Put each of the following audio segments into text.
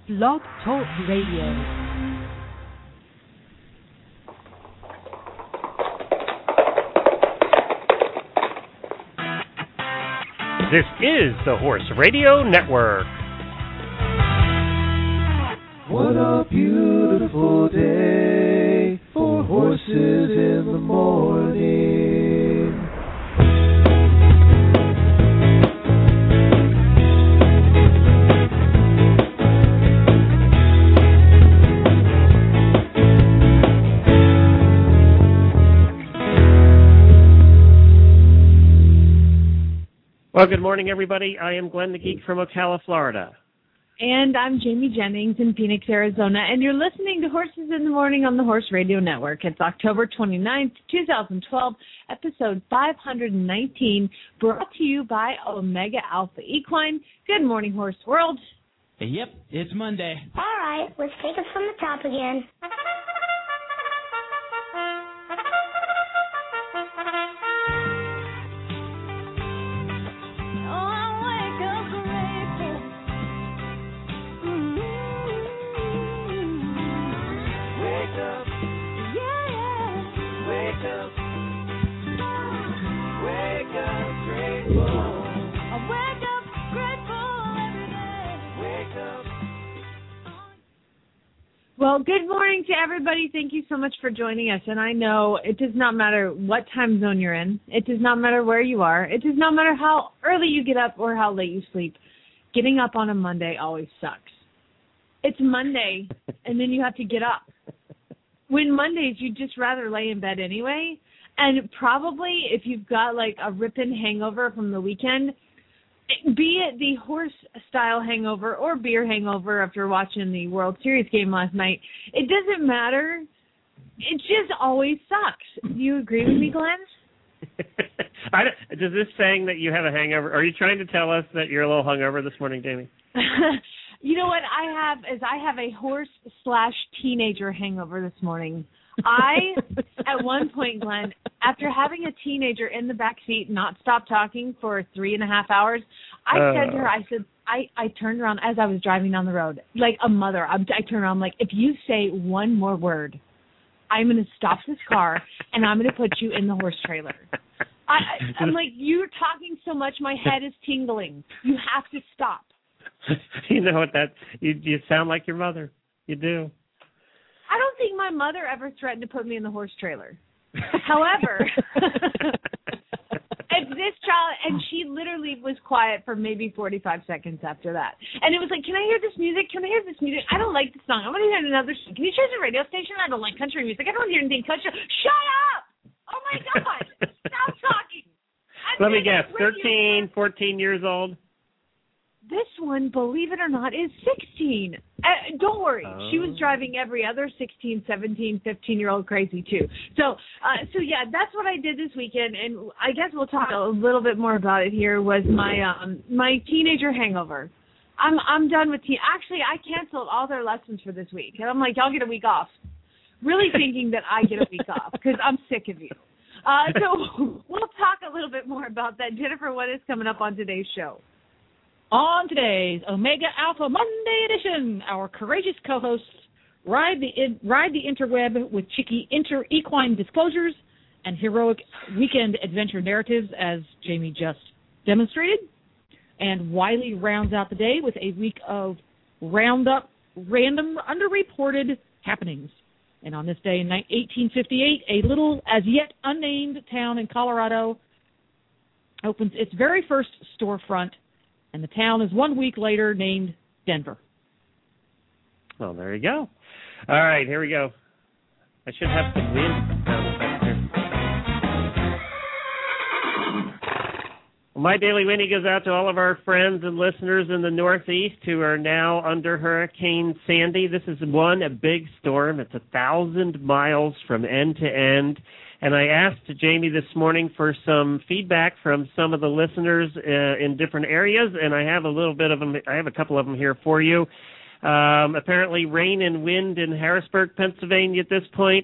Blog Talk Radio. This is the Horse Radio Network. What a beautiful day for horses in the morning. Well, good morning, everybody. I am Glenn the Geek from Ocala, Florida. And I'm Jamie Jennings in Phoenix, Arizona, and you're listening to Horses in the Morning on the Horse Radio Network. It's October 29th, 2012, episode 519, brought to you by Omega Alpha Equine. Good morning, Horse World. Yep, it's Monday. All right, let's take it from the top again. Well, good morning to everybody. Thank you so much for joining us. And I know it does not matter what time zone you're in. It does not matter where you are. It does not matter how early you get up or how late you sleep. Getting up on a Monday always sucks. It's Monday, and then you have to get up. When Mondays, you'd just rather lay in bed anyway. And probably if you've got like a ripping hangover from the weekend, be it the horse-style hangover or beer hangover after watching the World Series game last night, it doesn't matter. It just always sucks. Do you agree with me, Glenn? Does this saying that you have a hangover, are you trying to tell us that you're a little hungover this morning, Jamie? You know what I have a horse/teenager hangover this morning. At one point, Glenn, after having a teenager in the back seat not stop talking for 3.5 hours, I said to her, I turned around as I was driving down the road, like a mother. I turned around, like, if you say one more word, I'm going to stop this car and I'm going to put you in the horse trailer. I'm like, you're talking so much, my head is tingling. You have to stop. You know what you sound like your mother. You do. I don't think my mother ever threatened to put me in the horse trailer. However, it's this child, and she literally was quiet for maybe 45 seconds after that. And it was like, can I hear this music? Can I hear this music? I don't like the song. I want to hear another song. Can you change the radio station? I don't like country music. I don't hear anything country. Shut up! Oh, my God! Stop talking! Let me guess, 13, 14 years old? This one, believe it or not, is 16. Don't worry. She was driving every other 16, 17, 15-year-old crazy, too. So yeah, that's what I did this weekend, and I guess we'll talk a little bit more about it here, was my teenager hangover. I'm done with Actually, I canceled all their lessons for this week, and I'm like, y'all get a week off, really thinking that I get a week off, because I'm sick of you. So we'll talk a little bit more about that. Jennifer, what is coming up on today's show? On today's Omega Alpha Monday edition, our courageous co-hosts ride the interweb with cheeky equine disclosures and heroic weekend adventure narratives, as Jamie just demonstrated. And Wiley rounds out the day with a week of roundup random underreported happenings. And on this day in 1858, a little as yet unnamed town in Colorado opens its very first storefront, and the town is 1 week later named Denver. Well, there you go. All right, here we go. I should have some wind sound effects here. Well, my daily Winnie goes out to all of our friends and listeners in the Northeast who are now under Hurricane Sandy. This is a big storm. It's 1,000 miles from end to end. And I asked Jamie this morning for some feedback from some of the listeners in different areas, and I have a little bit of them. I have a couple of them here for you. Apparently, rain and wind in Harrisburg, Pennsylvania, at this point.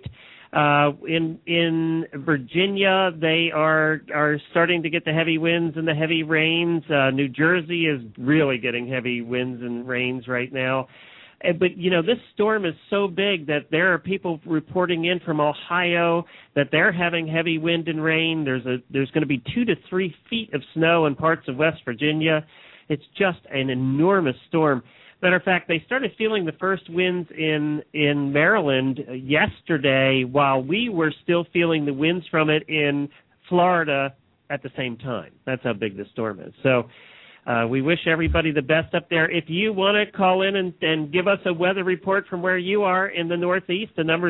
In Virginia, they are starting to get the heavy winds and the heavy rains. New Jersey is really getting heavy winds and rains right now. But, this storm is so big that there are people reporting in from Ohio that they're having heavy wind and rain. There's going to be 2 to 3 feet of snow in parts of West Virginia. It's just an enormous storm. Matter of fact, they started feeling the first winds in Maryland yesterday while we were still feeling the winds from it in Florida at the same time. That's how big this storm is. So we wish everybody the best up there. If you want to call in and give us a weather report from where you are in the Northeast, the number is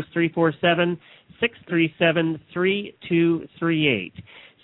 347-637-3238.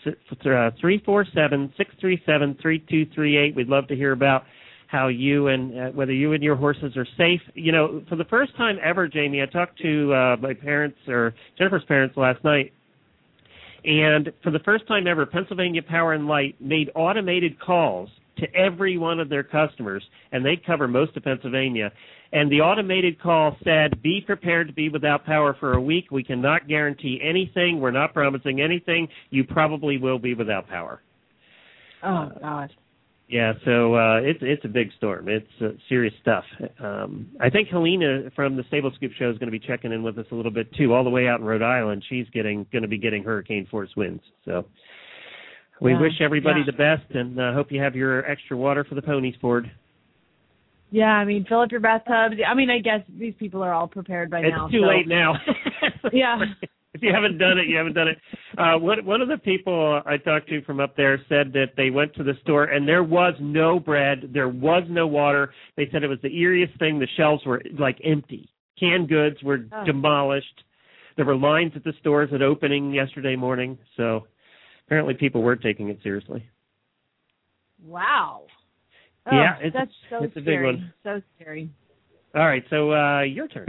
347-637-3238. We'd love to hear about how you and whether you and your horses are safe. For the first time ever, Jamie, I talked to my parents or Jennifer's parents last night, and for the first time ever, Pennsylvania Power and Light made automated calls to every one of their customers, and they cover most of Pennsylvania. And the automated call said, be prepared to be without power for a week. We cannot guarantee anything. We're not promising anything. You probably will be without power. Oh, God. Yeah, so it's a big storm. It's serious stuff. I think Helena from the Stable Scoop Show is going to be checking in with us a little bit, too, all the way out in Rhode Island. She's going to be getting hurricane force winds. So we wish everybody the best, and hope you have your extra water for the ponies, Ford. Yeah, fill up your bathtubs. I guess these people are all prepared by now. It's too late now. Yeah. If you haven't done it, you haven't done it. One of the people I talked to from up there said that they went to the store and there was no bread, there was no water. They said it was the eeriest thing. The shelves were empty. Canned goods were demolished. There were lines at the stores at opening yesterday morning. So apparently people were taking it seriously. Wow. Oh, yeah, that's so it's scary. A big one. So scary. All right, so your turn.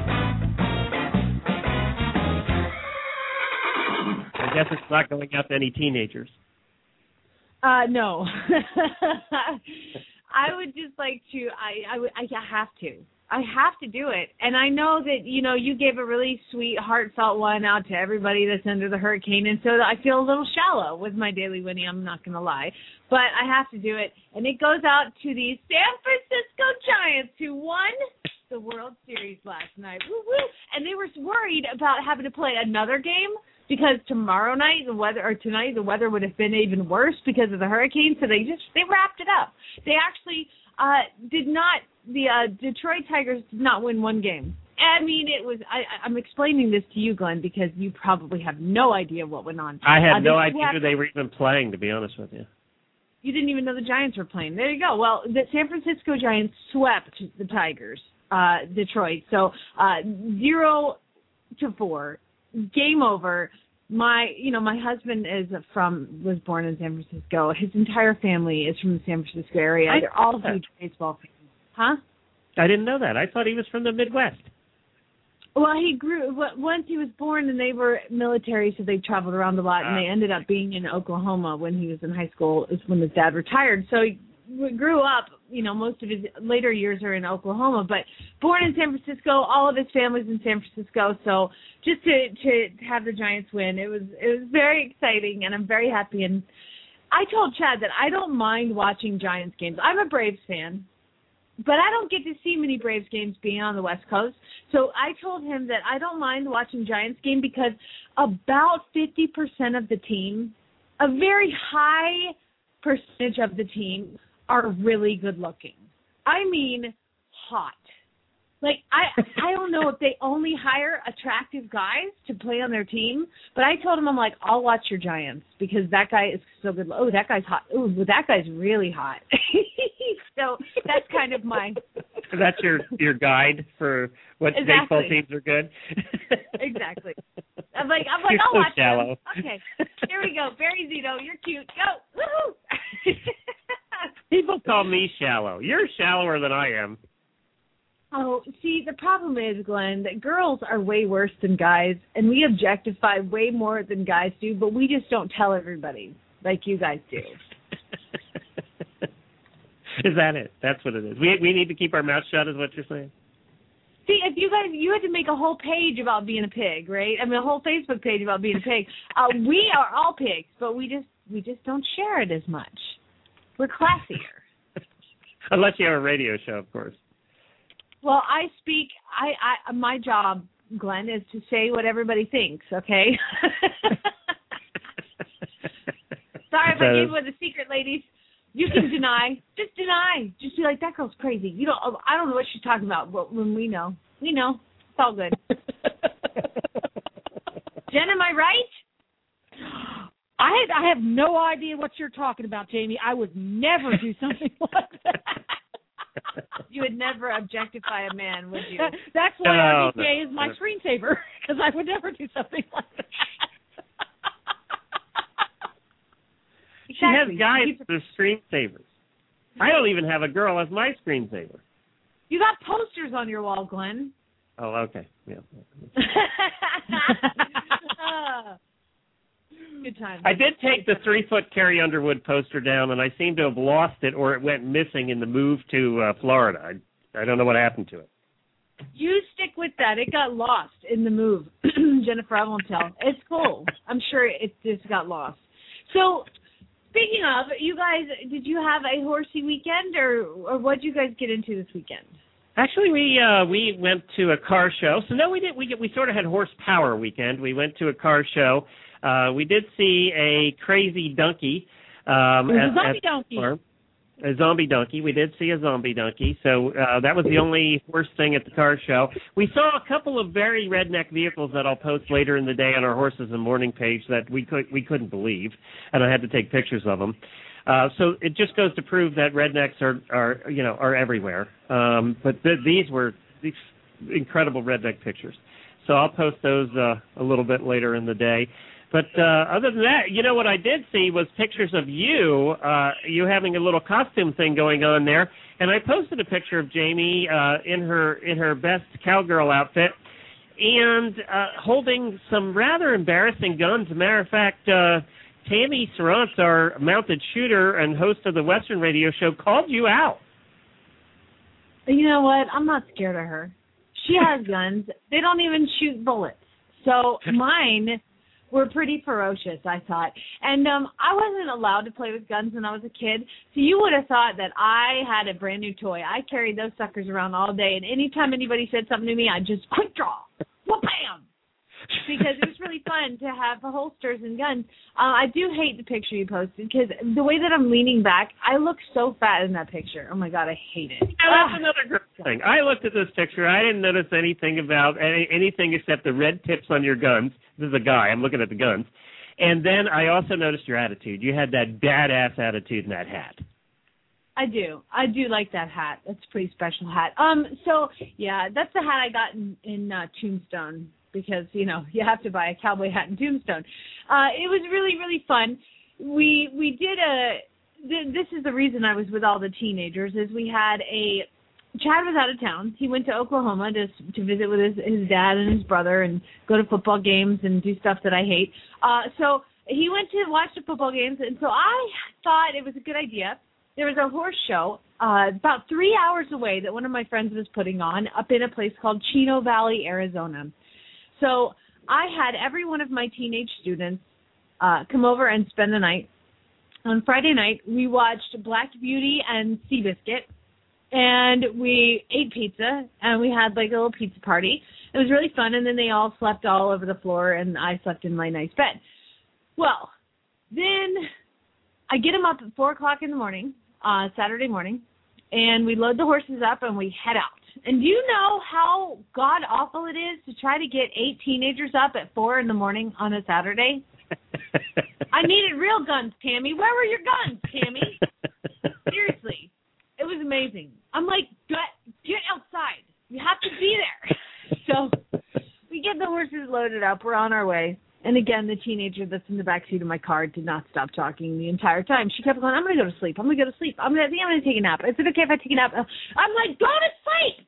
I guess it's not going out to any teenagers. No. I would just like to. I have to. I have to do it. And I know that, you gave a really sweet, heartfelt one out to everybody that's under the hurricane. And so I feel a little shallow with my Daily Winnie, I'm not going to lie. But I have to do it. And it goes out to the San Francisco Giants who won the World Series last night. Woo-woo. And they were worried about having to play another game because tonight the weather would have been even worse because of the hurricane. So they wrapped it up. They actually the Detroit Tigers did not win one game. It was. I'm explaining this to you, Glenn, because you probably have no idea what went on. I had no idea they were even playing, to be honest with you. You didn't even know the Giants were playing. There you go. Well, the San Francisco Giants swept the Tigers, Detroit. So 0-4, game over. My husband was born in San Francisco. His entire family is from the San Francisco area. They're all huge baseball fans. Huh? I didn't know that. I thought he was from the Midwest. Well, he grew once he was born, and they were military, so they traveled around a lot, and they ended up being in Oklahoma when he was in high school. Is when his dad retired. So he grew up. Most of his later years are in Oklahoma, but born in San Francisco. All of his family's in San Francisco. So just to have the Giants win, it was very exciting, and I'm very happy. And I told Chad that I don't mind watching Giants games. I'm a Braves fan. But I don't get to see many Braves games being on the West Coast. So I told him that I don't mind watching Giants game because about 50% of the team, a very high percentage of the team, are really good looking. Hot. I don't know if they only hire attractive guys to play on their team, but I told him, I'm like, I'll watch your Giants because that guy is so good. Oh, that guy's hot. Oh, that guy's really hot. So that's kind of my... That's your guide for what baseball teams are good? Exactly. I'm like, I'll so watch shallow. them. Okay, here we go. Barry Zito, you're cute. Go. Woohoo! People call me shallow. You're shallower than I am. Oh, see, the problem is, Glenn, that girls are way worse than guys, and we objectify way more than guys do, but we just don't tell everybody like you guys do. Is that it? That's what it is. We need to keep our mouth shut is what you're saying? See, if you had to make a whole page about being a pig, right? A whole Facebook page about being a pig. We are all pigs, but we just don't share it as much. We're classier. Unless you have a radio show, of course. Well, I speak. I my job, Glenn, is to say what everybody thinks. Okay. Sorry if I gave away the secret, ladies. You can deny. Just deny. Just be like, that girl's crazy. You don't. I don't know what she's talking about. But when we know, it's all good. Jen, am I right? I have no idea what you're talking about, Jamie. I would never do something like that. You would never objectify a man, would you? That's why RDPA is my screensaver, because I would never do something like that. She has guys with their screensavers. I don't even have a girl as my screensaver. You got posters on your wall, Glenn. Oh, okay. Yeah. Good time. I did take the 3-foot Carrie Underwood poster down, and I seem to have lost it, or it went missing in the move to Florida. I don't know what happened to it. You stick with that. It got lost in the move. Jennifer, I won't tell. It's cool. I'm sure it just got lost. So, speaking of, you guys, did you have a horsey weekend, or what did you guys get into this weekend? Actually, we went to a car show. So no, we didn't. We sort of had horsepower weekend. We went to a car show. We did see a crazy donkey. A zombie donkey. A zombie donkey. We did see a zombie donkey. So that was the only horse thing at the car show. We saw a couple of very redneck vehicles that I'll post later in the day on our Horses in the Morning page that we couldn't believe, and I had to take pictures of them. So it just goes to prove that rednecks are everywhere. But these were these incredible redneck pictures. So I'll post those a little bit later in the day. But other than that, what I did see was pictures of you having a little costume thing going on there. And I posted a picture of Jamie in her best cowgirl outfit and holding some rather embarrassing guns. As a matter of fact, Tammy Sarantz, our mounted shooter and host of the Western radio show, called you out. You know what? I'm not scared of her. She has guns. They don't even shoot bullets. So mine were pretty ferocious, I thought. And I wasn't allowed to play with guns when I was a kid, so you would have thought that I had a brand new toy. I carried those suckers around all day, and anytime anybody said something to me, I'd just quick draw, wha-bam, because it was really fun to have holsters and guns. I do hate the picture you posted, because the way that I'm leaning back, I look so fat in that picture. Oh, my God, I hate it. That's another great thing. I looked at this picture. I didn't notice anything about anything except the red tips on your guns. This is a guy. I'm looking at the guns. And then I also noticed your attitude. You had that badass attitude in that hat. I do. I do like that hat. That's a pretty special hat. So, yeah, that's the hat I got in Tombstone, because, you have to buy a cowboy hat in Tombstone. It was really, really fun. We did this is the reason I was with all the teenagers, is we had Chad was out of town. He went to Oklahoma to visit with his dad and his brother and go to football games and do stuff that I hate. So he went to watch the football games, and so I thought it was a good idea. There was a horse show about 3 hours away that one of my friends was putting on up in a place called Chino Valley, Arizona. So I had every one of my teenage students come over and spend the night. On Friday night, we watched Black Beauty and Seabiscuit, and we ate pizza, and we had like a little pizza party. It was really fun, and then they all slept all over the floor, and I slept in my nice bed. Well, then I get them up at 4 o'clock in the morning, Saturday morning, and we load the horses up, and we head out. And do you know how god-awful it is to try to get 8 teenagers up at 4 in the morning on a Saturday? I needed real guns, Tammy. Where were your guns, Tammy? Seriously. It was amazing. I'm like, get outside. You have to be there. So we get the horses loaded up. We're on our way. And again, the teenager that's in the backseat of my car did not stop talking the entire time. She kept going, I'm going to go to sleep. I think I'm going to take a nap. Is it okay if I take a nap? I'm like, go to sleep.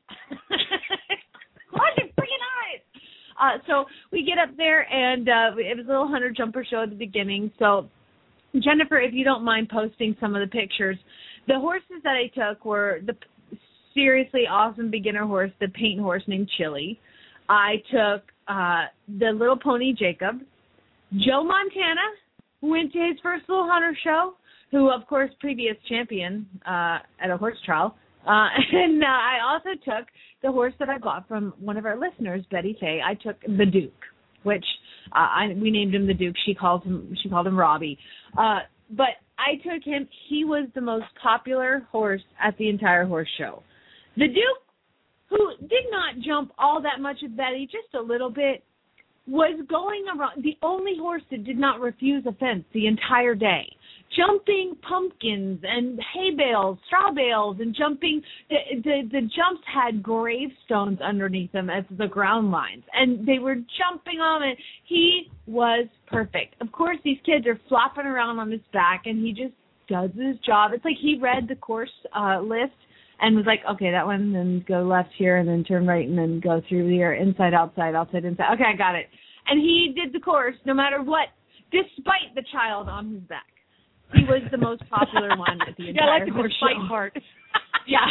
Close your freaking eyes. So we get up there, and it was a little hunter jumper show at the beginning. So, Jennifer, if you don't mind posting some of the pictures, the horses that I took were the seriously awesome beginner horse, the paint horse named Chili. I took the little pony Jacob. Joe Montana went to his first little hunter show, who, of course, previous champion at a horse trial. And I also took the horse that I bought from one of our listeners, Betty Faye. I took the Duke, which we named him the Duke. She called him Robbie. But I took him. He was the most popular horse at the entire horse show. The Duke, who did not jump all that much with Betty, just a little bit, was going around, the only horse that did not refuse a fence the entire day, jumping pumpkins and hay bales, straw bales, and jumping. The jumps had gravestones underneath them as the ground lines, and they were jumping on it. He was perfect. Of course, these kids are flopping around on his back, and he just does his job. It's like he read the course list and was like, okay, that one, then go left here, and then turn right, and then go through here, inside, outside, outside, inside. Okay, I got it. And he did the course no matter what, despite the child on his back. He was the most popular one at the entire I like the despite part. Yeah.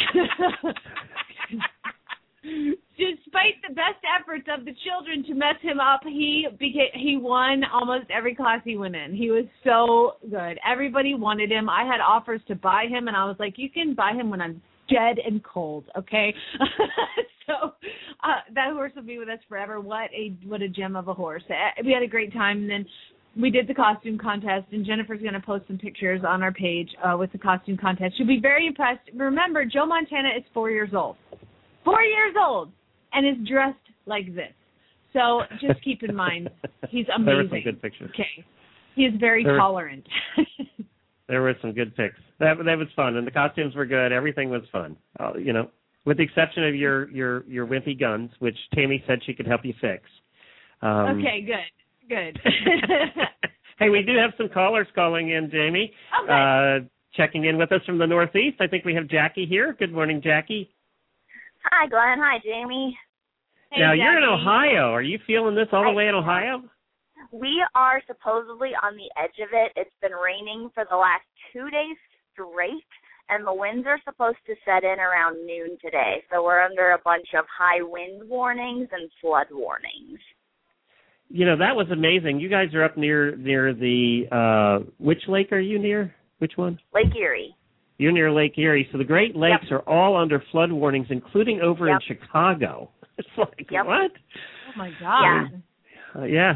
Despite the best efforts of the children to mess him up, he won almost every class he went in. He was so good. Everybody wanted him. I had offers to buy him, and I was like, you can buy him when I'm dead and cold, okay? So that horse will be with us forever. What a gem of a horse. We had a great time, and then we did the costume contest, and Jennifer's going to post some pictures on our page with the costume contest. She'll be very impressed. Remember, Joe Montana is 4 years old. 4 years old, and is dressed like this. So just keep in mind, he's amazing. There were some good pictures. Okay. He is very tolerant. There were some good pics. That was fun, and the costumes were good. Everything was fun. With the exception of your wimpy guns, which Tammy said she could help you fix. Okay, good. Hey, we do have some callers calling in, Jamie. Okay. Checking in with us from the Northeast. I think we have Jackie here. Good morning, Jackie. Hi, Glenn. Hi, Jamie. Hey, now, Jackie. you're in Ohio. Are you feeling this all the way in Ohio? We are supposedly on the edge of it. It's been raining for the last 2 days straight, and the winds are supposed to set in around noon today. So we're under a bunch of high wind warnings and flood warnings. You know, that was amazing. You guys are up near the, which lake are you near? Which one? Lake Erie. You're near Lake Erie. So the Great Lakes are all under flood warnings, including over in Chicago. It's like, what? Oh, my God. Yeah.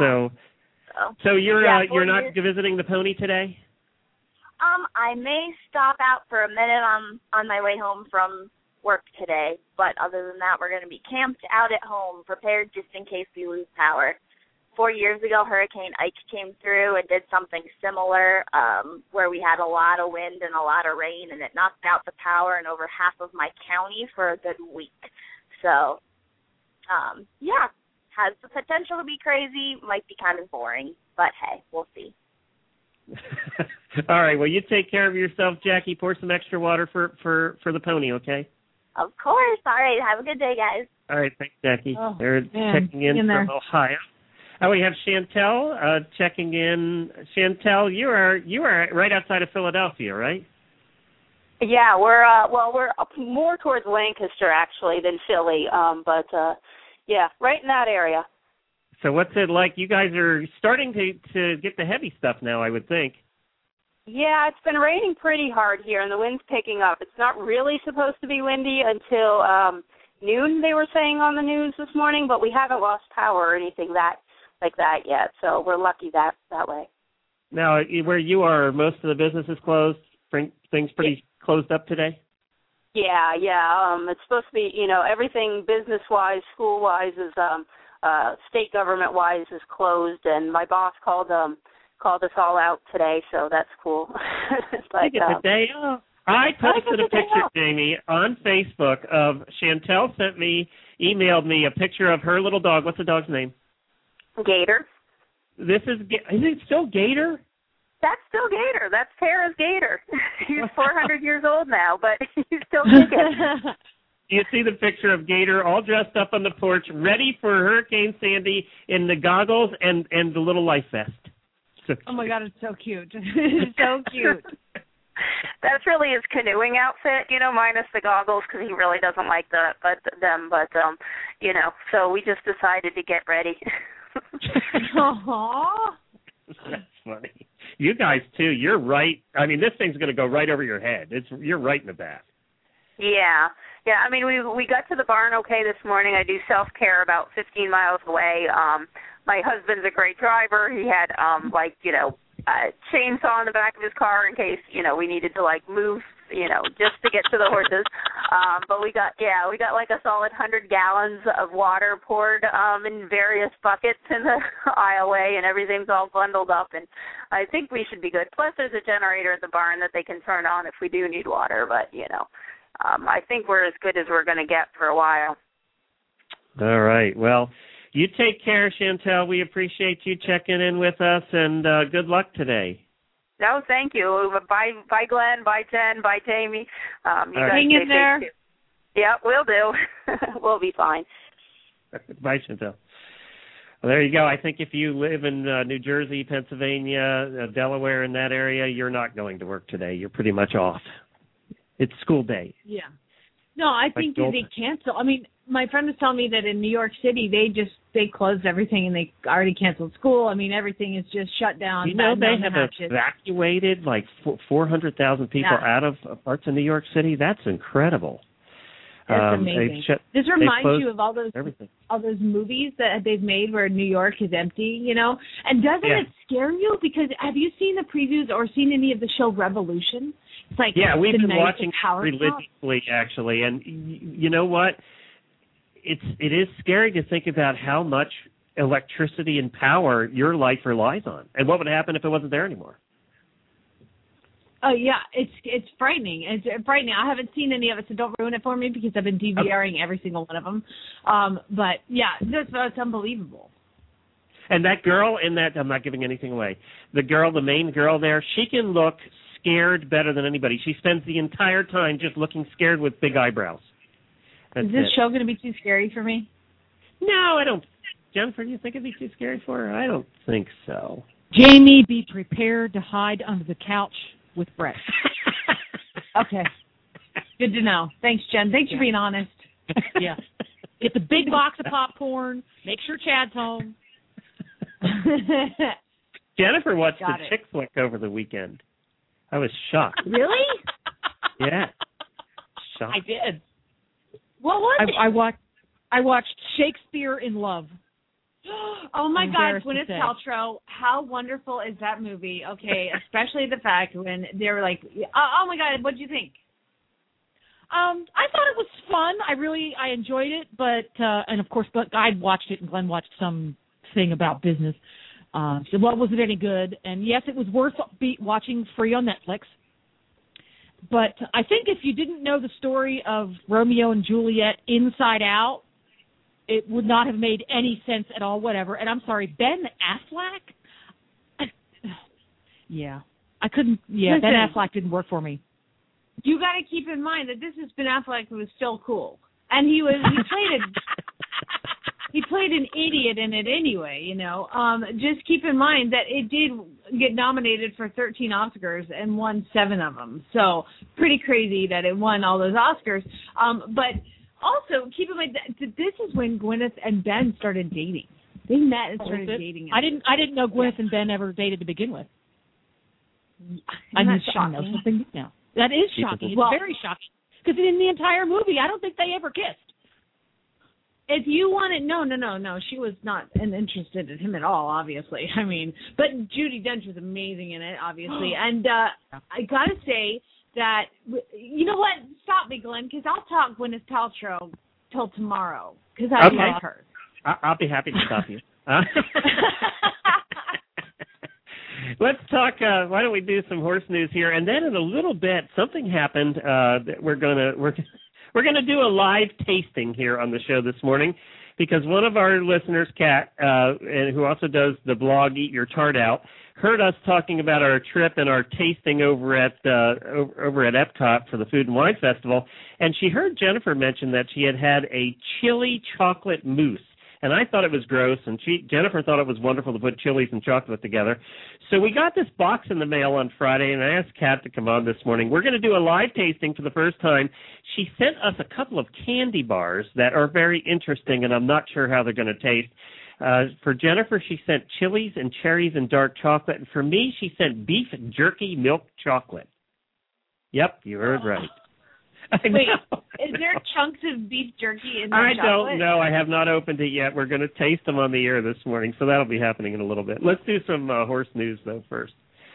So you're not visiting the pony today? I may stop out for a minute on my way home from work today, but other than that, we're going to be camped out at home, prepared just in case we lose power. 4 years ago, Hurricane Ike came through and did something similar, where we had a lot of wind and a lot of rain, and it knocked out the power in over half of my county for a good week. So, has the potential to be crazy, might be kind of boring, but hey, we'll see. All right, well, you take care of yourself, Jackie. Pour some extra water for the pony, okay? Of course. All right, have a good day, guys. All right, thanks, Jackie. Oh, They're checking in from Ohio. We have Chantel checking in. Chantel, you are right outside of Philadelphia, right? Yeah, we're up more towards Lancaster actually than Philly, but right in that area. So what's it like? You guys are starting to get the heavy stuff now, I would think. Yeah, it's been raining pretty hard here, and the wind's picking up. It's not really supposed to be windy until noon, they were saying on the news this morning, but we haven't lost power or anything like that yet, so we're lucky that way. Now, where you are, most of the business is closed? Things pretty closed up today? Yeah. It's supposed to be, everything business-wise, school-wise is state government-wise is closed, and my boss called us all out today, so that's cool. But, you get the day off. I posted a picture, Jamie, on Facebook of Chantel emailed me a picture of her little dog. What's the dog's name? Gator. Is it still Gator? That's still Gator. That's Tara's Gator. He's 400 years old now, but he's still kicking. You see the picture of Gator all dressed up on the porch, ready for Hurricane Sandy in the goggles and the little life vest. So oh, my God, it's so cute. It's so cute. That's really his canoeing outfit, minus the goggles because he really doesn't like them. But so we just decided to get ready. Aww. That's funny. You guys, too, you're right. I mean, this thing's going to go right over your head. You're right in the back. Yeah. Yeah, I mean, we got to the barn okay this morning. I do self-care about 15 miles away. My husband's a great driver. He had, a chainsaw in the back of his car in case, we needed to, move, just to get to the horses. But we got like a solid 100 gallons of water poured in various buckets in the aisleway, and everything's all bundled up, and I think we should be good. Plus, there's a generator at the barn that they can turn on if we do need water, but, I think we're as good as we're going to get for a while. All right. Well, you take care, Chantel. We appreciate you checking in with us, and good luck today. No, thank you. Bye, Glenn. Bye, Jen. Bye, Jamie. You guys hang in there. Yeah, we'll do. We'll be fine. Bye, Chantel. Well, there you go. I think if you live in New Jersey, Pennsylvania, Delaware, in that area, you're not going to work today. You're pretty much off. It's school day. Yeah. No, I think they cancel. I mean, my friend was telling me that in New York City, they closed everything and they already canceled school. I mean, everything is just shut down. You know, they have evacuated 400,000 people out of parts of New York City. That's incredible. That's amazing. This reminds you of all those movies that they've made where New York is empty, And doesn't it scare you? Because have you seen the previews or seen any of the show Revolution? It's like we've been watching religiously, actually, and you know what? It is scary to think about how much electricity and power your life relies on, and what would happen if it wasn't there anymore. Oh yeah, it's frightening. It's frightening. I haven't seen any of it, so don't ruin it for me because I've been DVRing every single one of them. But yeah, it's unbelievable. And that girl in that, I'm not giving anything away. The main girl there, she can look scared better than anybody. She spends the entire time just looking scared with big eyebrows. That's Is this show going to be too scary for me? No, I don't. Jennifer, do you think it'd be too scary for her? I don't think so. Jamie, be prepared to hide under the couch with Brett. Okay. Good to know. Thanks, Jen. Thanks for being honest. Yeah. Get the big box of popcorn. Make sure Chad's home. Jennifer watched the chick flick over the weekend. I was shocked. Really? Yeah. Shocked. I did. What was it? I watched Shakespeare in Love. Oh my God, Gwyneth Paltrow! How wonderful is that movie? Okay, especially the fact when they were like, "Oh my God, what did you think?" I thought it was fun. I enjoyed it, but and of course, I watched it and Glenn watched some thing about business. So, was it any good? And yes, it was worth watching free on Netflix. But I think if you didn't know the story of Romeo and Juliet inside out, it would not have made any sense at all, whatever. And I'm sorry, Ben Affleck? Yeah. I couldn't, Listen, Ben Affleck didn't work for me. You got to keep in mind that this is Ben Affleck who was still cool. And he played an idiot in it anyway, Just keep in mind that it did get nominated for 13 Oscars and won 7 of them. So pretty crazy that it won all those Oscars. But also keep in mind that this is when Gwyneth and Ben started dating. They met and started dating. I didn't know Gwyneth and Ben ever dated to begin with. I know something new now. That is shocking. It's very shocking. Because in the entire movie, I don't think they ever kissed. If you want it, no. She was not interested in him at all, obviously. I mean, but Judi Dench was amazing in it, obviously. And I got to say that, you know what? Stop me, Glenn, because I'll talk Gwyneth Paltrow till tomorrow, because I like her. I'll be happy to stop you. Let's talk, why don't we do some horse news here, and then in a little bit, something happened that we're going to do a live tasting here on the show this morning because one of our listeners, Kat, and who also does the blog Eat Your Tart Out, heard us talking about our trip and our tasting over at Epcot for the Food and Wine Festival, and she heard Jennifer mention that she had a chili chocolate mousse. And I thought it was gross, and Jennifer thought it was wonderful to put chilies and chocolate together. So we got this box in the mail on Friday, and I asked Kat to come on this morning. We're going to do a live tasting for the first time. She sent us a couple of candy bars that are very interesting, and I'm not sure how they're going to taste. For Jennifer, she sent chilies and cherries and dark chocolate. And for me, she sent beef jerky milk chocolate. Yep, you heard right. Wait, is there chunks of beef jerky in the I chocolate? don't know. I have not opened it yet. We're going to taste them on the air this morning, so that'll be happening in a little bit. Let's do some horse news, though, first.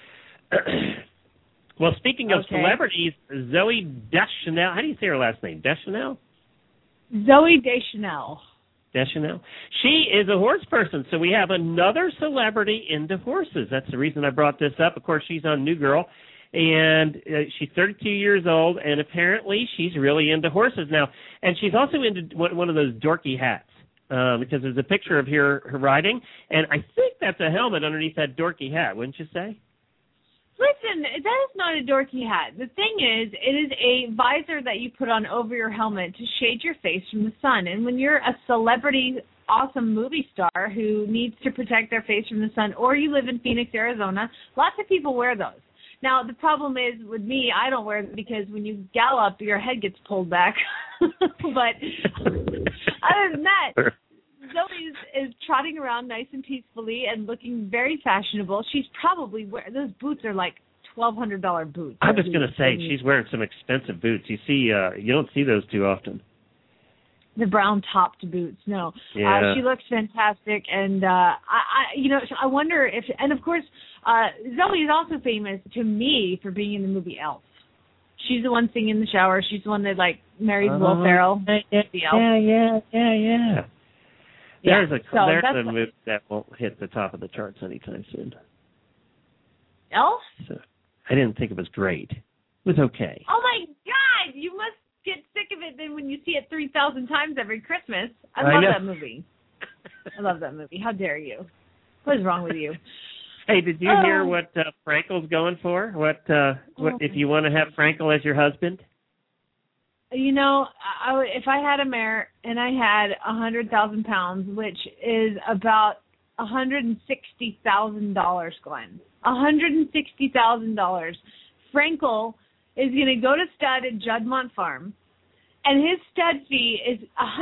Well, speaking of celebrities, Zooey Deschanel. How do you say her last name? Deschanel? Zooey Deschanel. Deschanel. She is a horse person, so we have another celebrity into horses. That's the reason I brought this up. Of course, she's on New Girl, and she's 32 years old, and apparently she's really into horses now. And she's also into one of those dorky hats, because there's a picture of her riding, and I think that's a helmet underneath that dorky hat, wouldn't you say? Listen, that is not a dorky hat. The thing is, it is a visor that you put on over your helmet to shade your face from the sun. And when you're a celebrity, awesome movie star who needs to protect their face from the sun, or you live in Phoenix, Arizona, lots of people wear those. Now, the problem is, with me, I don't wear them because when you gallop, your head gets pulled back. But other than that, Zoe is trotting around nice and peacefully and looking very fashionable. She's probably those boots are like $1,200 boots. I was going to say she's wearing some expensive boots. You see, you don't see those too often. The brown topped boots. No, yeah. She looks fantastic, and I wonder if, and of course, Zoe is also famous to me for being in the movie Elf. She's the one singing in the shower. She's the one that married Will Ferrell. Yeah. There's a movie that won't hit the top of the charts anytime soon. Elf? So, I didn't think it was great. It was okay. Oh my God! You must get sick of it then when you see it 3,000 times every Christmas. I love that movie. I love that movie. How dare you? What is wrong with you? Hey, did you hear what Frankel's going for? What if you want to have Frankel as your husband? You know, if I had a mare and I had 100,000 pounds, which is about $160,000, Glenn. $160,000. Frankel is going to go to stud at Juddmonte Farm, and his stud fee is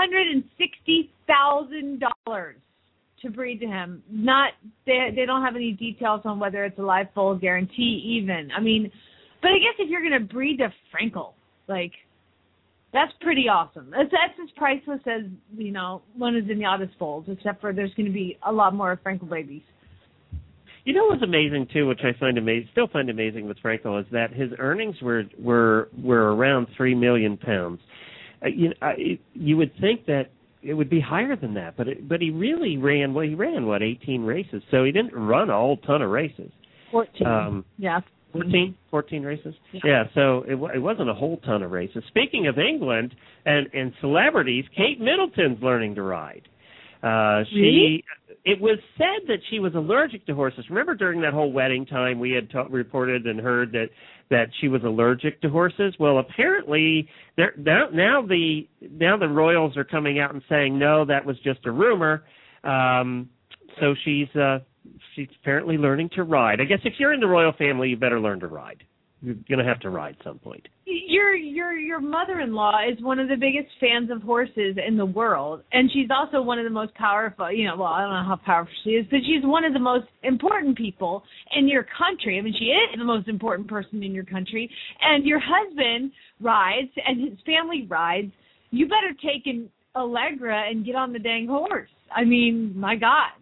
$160,000 to breed to him. They don't have any details on whether it's a live foal guarantee even. I mean, but I guess if you're going to breed to Frankel, that's pretty awesome. That's as priceless as, one of Zenyatta's foals, except for there's going to be a lot more Frankel babies. You know what's amazing, too, which I still find amazing with Frankel, is that his earnings were around 3 million pounds. You would think that it would be higher than that, but he really ran 18 races, so he didn't run a whole ton of races. 14, 14 races? Yeah, so it wasn't a whole ton of races. Speaking of England and celebrities, Kate Middleton's learning to ride. Really? It was said that she was allergic to horses. Remember during that whole wedding time we had reported and heard that she was allergic to horses? Well, apparently now the royals are coming out and saying, no, that was just a rumor. So she's apparently learning to ride. I guess if you're in the royal family, you better learn to ride. You're going to have to ride some point. Your mother-in-law is one of the biggest fans of horses in the world, and she's also one of the most powerful, I don't know how powerful she is, but she's one of the most important people in your country. I mean, she is the most important person in your country, and your husband rides, and his family rides. You better take an Allegra and get on the dang horse. I mean, my God.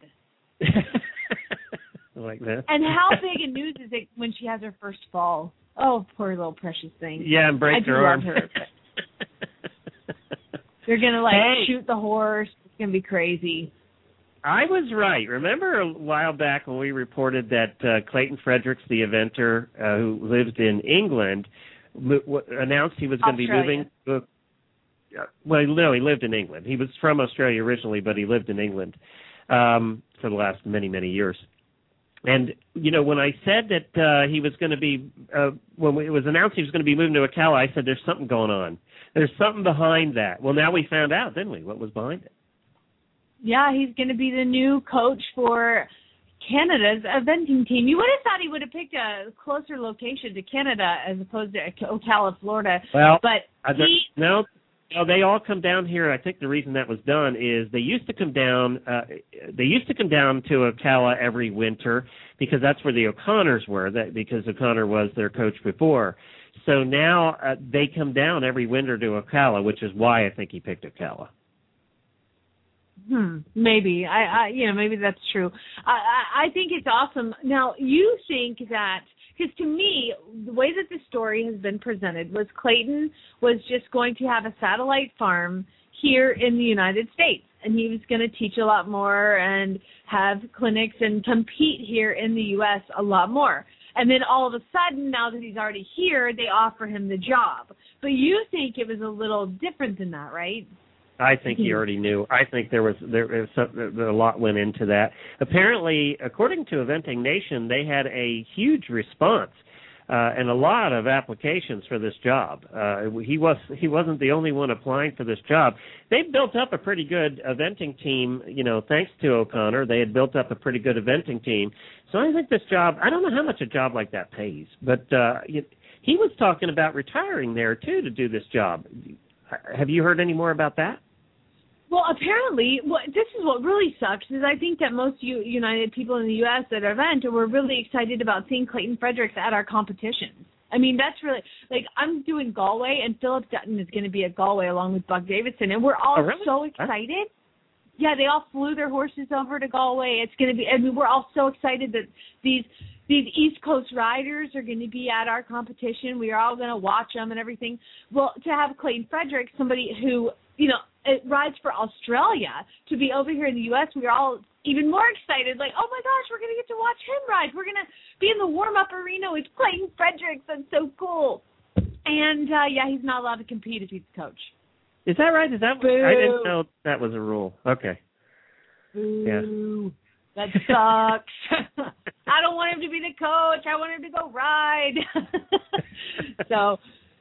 Like that. And how big a news is it when she has her first fall? Oh, poor little precious thing. Yeah, and breaks her arm. Love her. They're going to, shoot the horse. It's going to be crazy. I was right. Remember a while back when we reported that Clayton Fredericks, the eventer who lived in England, announced he was going to be moving. Well, no, he lived in England. He was from Australia originally, but he lived in England for the last many, many years. And, when I said that he was going to be, when it was announced he was going to be moving to Ocala, I said there's something going on. There's something behind that. Well, now we found out, didn't we, what was behind it? Yeah, he's going to be the new coach for Canada's eventing team. You would have thought he would have picked a closer location to Canada as opposed to Ocala, Florida. Well, but no, they all come down here. I think the reason that was done is they used to come down. They used to come down to Ocala every winter because that's where the O'Connors were. Because O'Connor was their coach before. So now they come down every winter to Ocala, which is why I think he picked Ocala. Maybe. Maybe that's true. I think it's awesome. Now, you think that, because to me, the way that the story has been presented was Clayton was just going to have a satellite farm here in the United States, and he was going to teach a lot more and have clinics and compete here in the U.S. a lot more. And then all of a sudden, now that he's already here, they offer him the job. But you think it was a little different than that, right? I think he already knew. I think there was a lot went into that. Apparently, according to Eventing Nation, they had a huge response and a lot of applications for this job. He wasn't the only one applying for this job. They built up a pretty good eventing team. Thanks to O'Connor, they had built up a pretty good eventing team. So I think this job. I don't know how much a job like that pays, but he was talking about retiring there too to do this job. Have you heard any more about that? Well, apparently, this is what really sucks, is I think that most United people in the U.S. at our event were really excited about seeing Clayton Fredericks at our competitions. I mean, that's really, I'm doing Galway, and Philip Dutton is going to be at Galway along with Buck Davidson, and we're all so excited. Huh? Yeah, they all flew their horses over to Galway. It's going to be, we're all so excited that these East Coast riders are going to be at our competition. We are all going to watch them and everything. Well, to have Clayton Fredericks, somebody who, it rides for Australia, to be over here in the U.S., we're all even more excited, like, oh my gosh, we're going to get to watch him ride. We're going to be in the warm-up arena with Clayton Fredericks. That's so cool. And, he's not allowed to compete if he's the coach. Is that right? Is that? Boo. I didn't know that was a rule. Okay. Boo. Yeah. That sucks. I don't want him to be the coach. I want him to go ride. So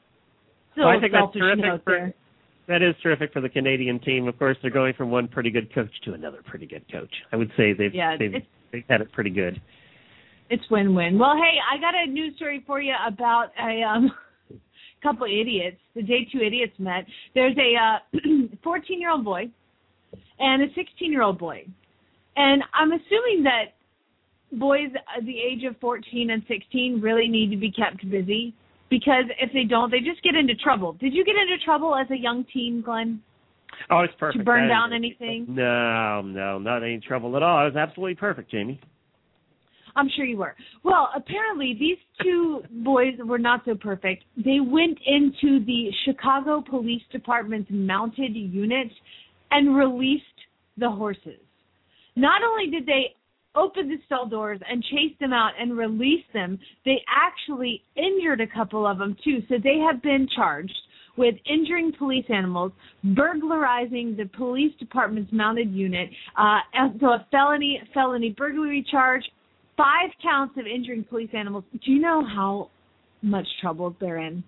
I think that's terrific. That is terrific for the Canadian team. Of course, they're going from one pretty good coach to another pretty good coach. I would say they've had it pretty good. It's win-win. Well, hey, I got a news story for you about a couple idiots. The day two idiots met. There's a 14-year-old boy and a 16-year-old boy. And I'm assuming that boys at the age of 14 and 16 really need to be kept busy, because if they don't, they just get into trouble. Did you get into trouble as a young teen, Glenn? Oh, it's perfect. Did you burn down anything? No, not any trouble at all. It was absolutely perfect, Jamie. I'm sure you were. Well, apparently these two boys were not so perfect. They went into the Chicago Police Department's mounted unit and released the horses. Not only did they open the stall doors and chase them out and release them, they actually injured a couple of them too. So they have been charged with injuring police animals, burglarizing the police department's mounted unit, so a felony burglary charge, 5 counts of injuring police animals. Do you know how much trouble they're in?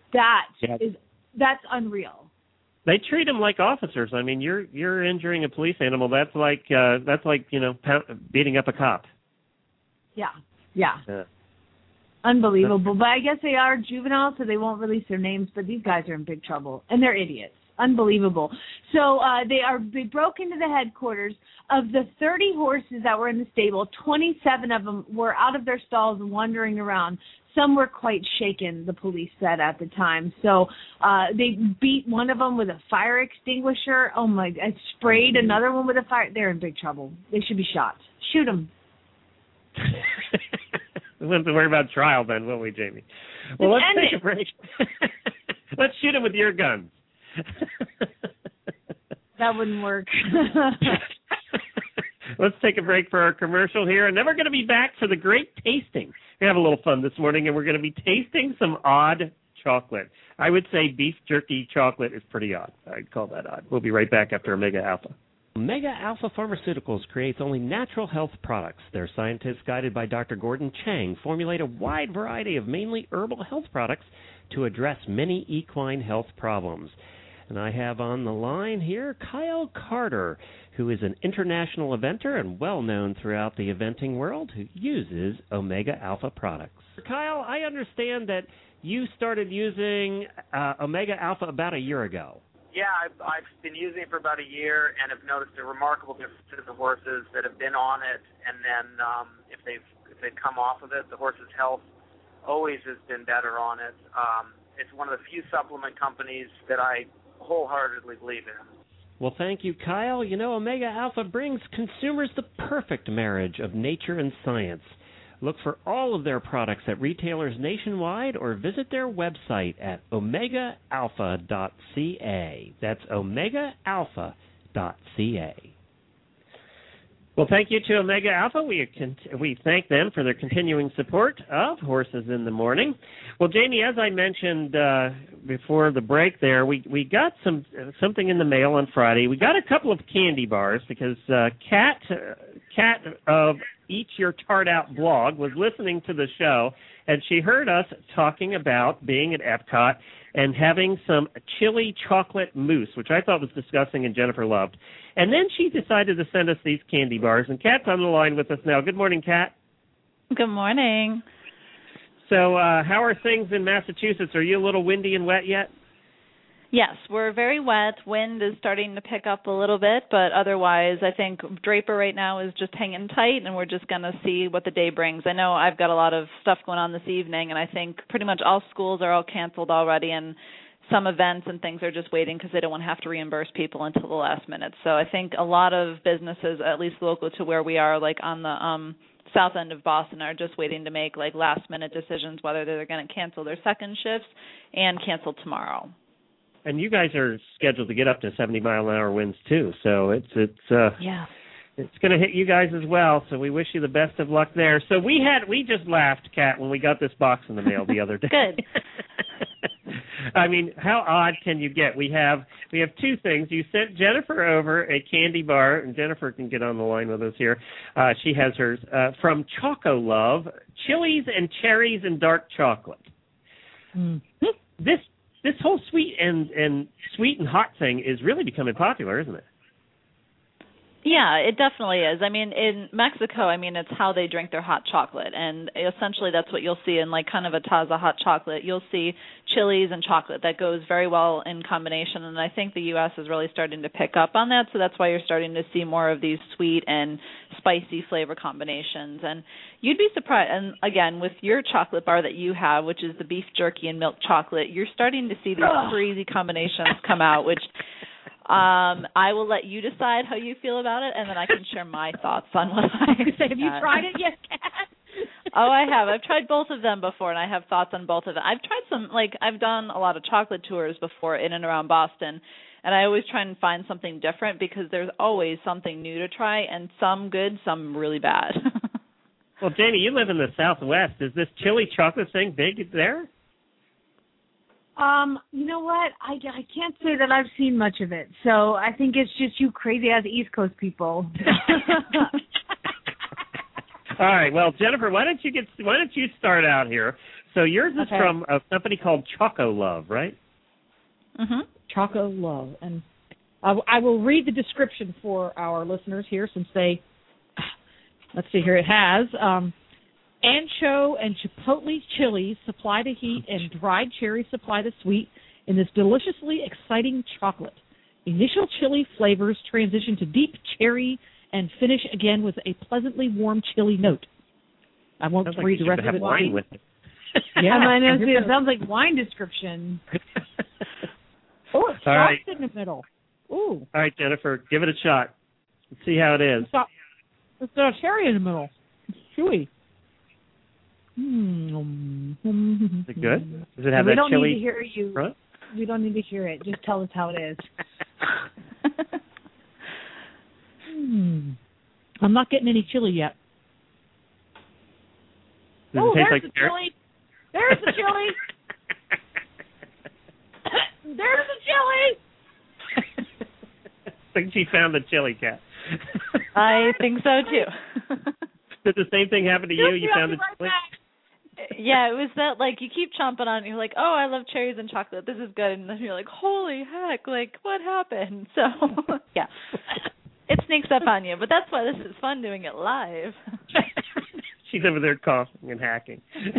That's unreal. They treat them like officers. I mean, you're injuring a police animal. That's like beating up a cop. Yeah. Unbelievable. But I guess they are juveniles, so they won't release their names. But these guys are in big trouble, and they're idiots. Unbelievable. So they broke into the headquarters. Of the 30 horses that were in the stable, 27 of them were out of their stalls and wandering around. Some were quite shaken, the police said at the time. So they beat one of them with a fire extinguisher. Oh, my, I sprayed another one with a fire. They're in big trouble. They should be shot. Shoot them. We won't have to worry about trial then, will we, Jamie? Well, let's take a break. Let's shoot them with your guns. That wouldn't work. Let's take a break for our commercial here, and then we're going to be back for the great tasting. We have a little fun this morning, and we're going to be tasting some odd chocolate. I would say beef jerky chocolate is pretty odd. I'd call that odd. We'll be right back after Omega Alpha. Omega Alpha Pharmaceuticals creates only natural health products. Their scientists, guided by Dr. Gordon Chang, formulate a wide variety of mainly herbal health products to address many equine health problems. And I have on the line here Kyle Carter, who is an international eventer and well-known throughout the eventing world, who uses Omega Alpha products. Kyle, I understand that you started using Omega Alpha about a year ago. Yeah, I've been using it for about a year and have noticed a remarkable difference in the horses that have been on it, and then if they've come off of it, the horses' health always has been better on it. It's one of the few supplement companies that I wholeheartedly believe in. Well, thank you, Kyle. You know, Omega Alpha brings consumers the perfect marriage of nature and science. Look for all of their products at retailers nationwide or visit their website at omegaalpha.ca. That's omegaalpha.ca. Well, thank you to Omega Alpha. We thank them for their continuing support of Horses in the Morning. Well, Jamie, as I mentioned before the break there, we got something in the mail on Friday. We got a couple of candy bars because Kat of Eat Your Tart Out blog was listening to the show, and she heard us talking about being at Epcot and having some chili chocolate mousse, which I thought was disgusting and Jennifer loved. And then she decided to send us these candy bars, and Kat's on the line with us now. Good morning, Kat. Good morning. So how are things in Massachusetts? Are you a little windy and wet yet? Yes, we're very wet. Wind is starting to pick up a little bit, but otherwise I think Draper right now is just hanging tight, and we're just going to see what the day brings. I know I've got a lot of stuff going on this evening, and I think pretty much all schools are all canceled already, and some events and things are just waiting because they don't want to have to reimburse people until the last minute. So I think a lot of businesses, at least local to where we are, like on the south end of Boston, are just waiting to make like last-minute decisions whether they're going to cancel their second shifts and cancel tomorrow. And you guys are scheduled to get up to 70-mile-an-hour winds too, so it's going to hit you guys as well. So we wish you the best of luck there. So we just laughed, Kat, when we got this box in the mail the other day. Good. I mean, how odd can you get? We have two things. You sent Jennifer over a candy bar, and Jennifer can get on the line with us here. She has hers from Choco Love, chilies and cherries and dark chocolate. Mm-hmm. This whole sweet and hot thing is really becoming popular, isn't it? Yeah, it definitely is. I mean, in Mexico, it's how they drink their hot chocolate, and essentially that's what you'll see in like kind of a Taza hot chocolate. You'll see chilies and chocolate that goes very well in combination, and I think the U.S. is really starting to pick up on that, so that's why you're starting to see more of these sweet and spicy flavor combinations. And you'd be surprised, and again, with your chocolate bar that you have, which is the beef jerky and milk chocolate, you're starting to see these crazy combinations come out, which I will let you decide how you feel about it, and then I can share my thoughts on what I say. Have you tried it yet, Kat? Oh, I have. I've tried both of them before, and I have thoughts on both of them. I've tried I've done a lot of chocolate tours before in and around Boston, and I always try and find something different because there's always something new to try, and some good, some really bad. Well, Jamie, you live in the Southwest. Is this chili chocolate thing big there? You know what? I can't say that I've seen much of it, so I think it's just you crazy-ass East Coast people. All right. Well, Jennifer, why don't you start out here? So yours is from a company called Choco Love, right? Mm-hmm. Choco Love, and I will read the description for our listeners here, since let's see here, it has. Ancho and chipotle chilies supply the heat, and dried cherries supply the sweet in this deliciously exciting chocolate. Initial chili flavors transition to deep cherry and finish again with a pleasantly warm chili note. I won't read the rest of it. Wine with it. Yeah, it sounds like wine description. Oh, it's soft in the middle. Ooh. All right, Jennifer, give it a shot. Let's see how it is. It's got a cherry in the middle. It's chewy. Is it good? Does it have that chili? We don't need to hear you. Right? We don't need to hear it. Just tell us how it is. I'm not getting any chili yet. Does it taste there's like the chili. There's the chili. There's the chili. I think she found the chili, Kat. I think so too. Did the same thing happen to you? You found the chili? Yeah, it was that, you keep chomping on it, and you're like, oh, I love cherries and chocolate, this is good, and then you're like, holy heck, what happened? So, yeah, it sneaks up on you, but that's why this is fun doing it live. She's over there coughing and hacking.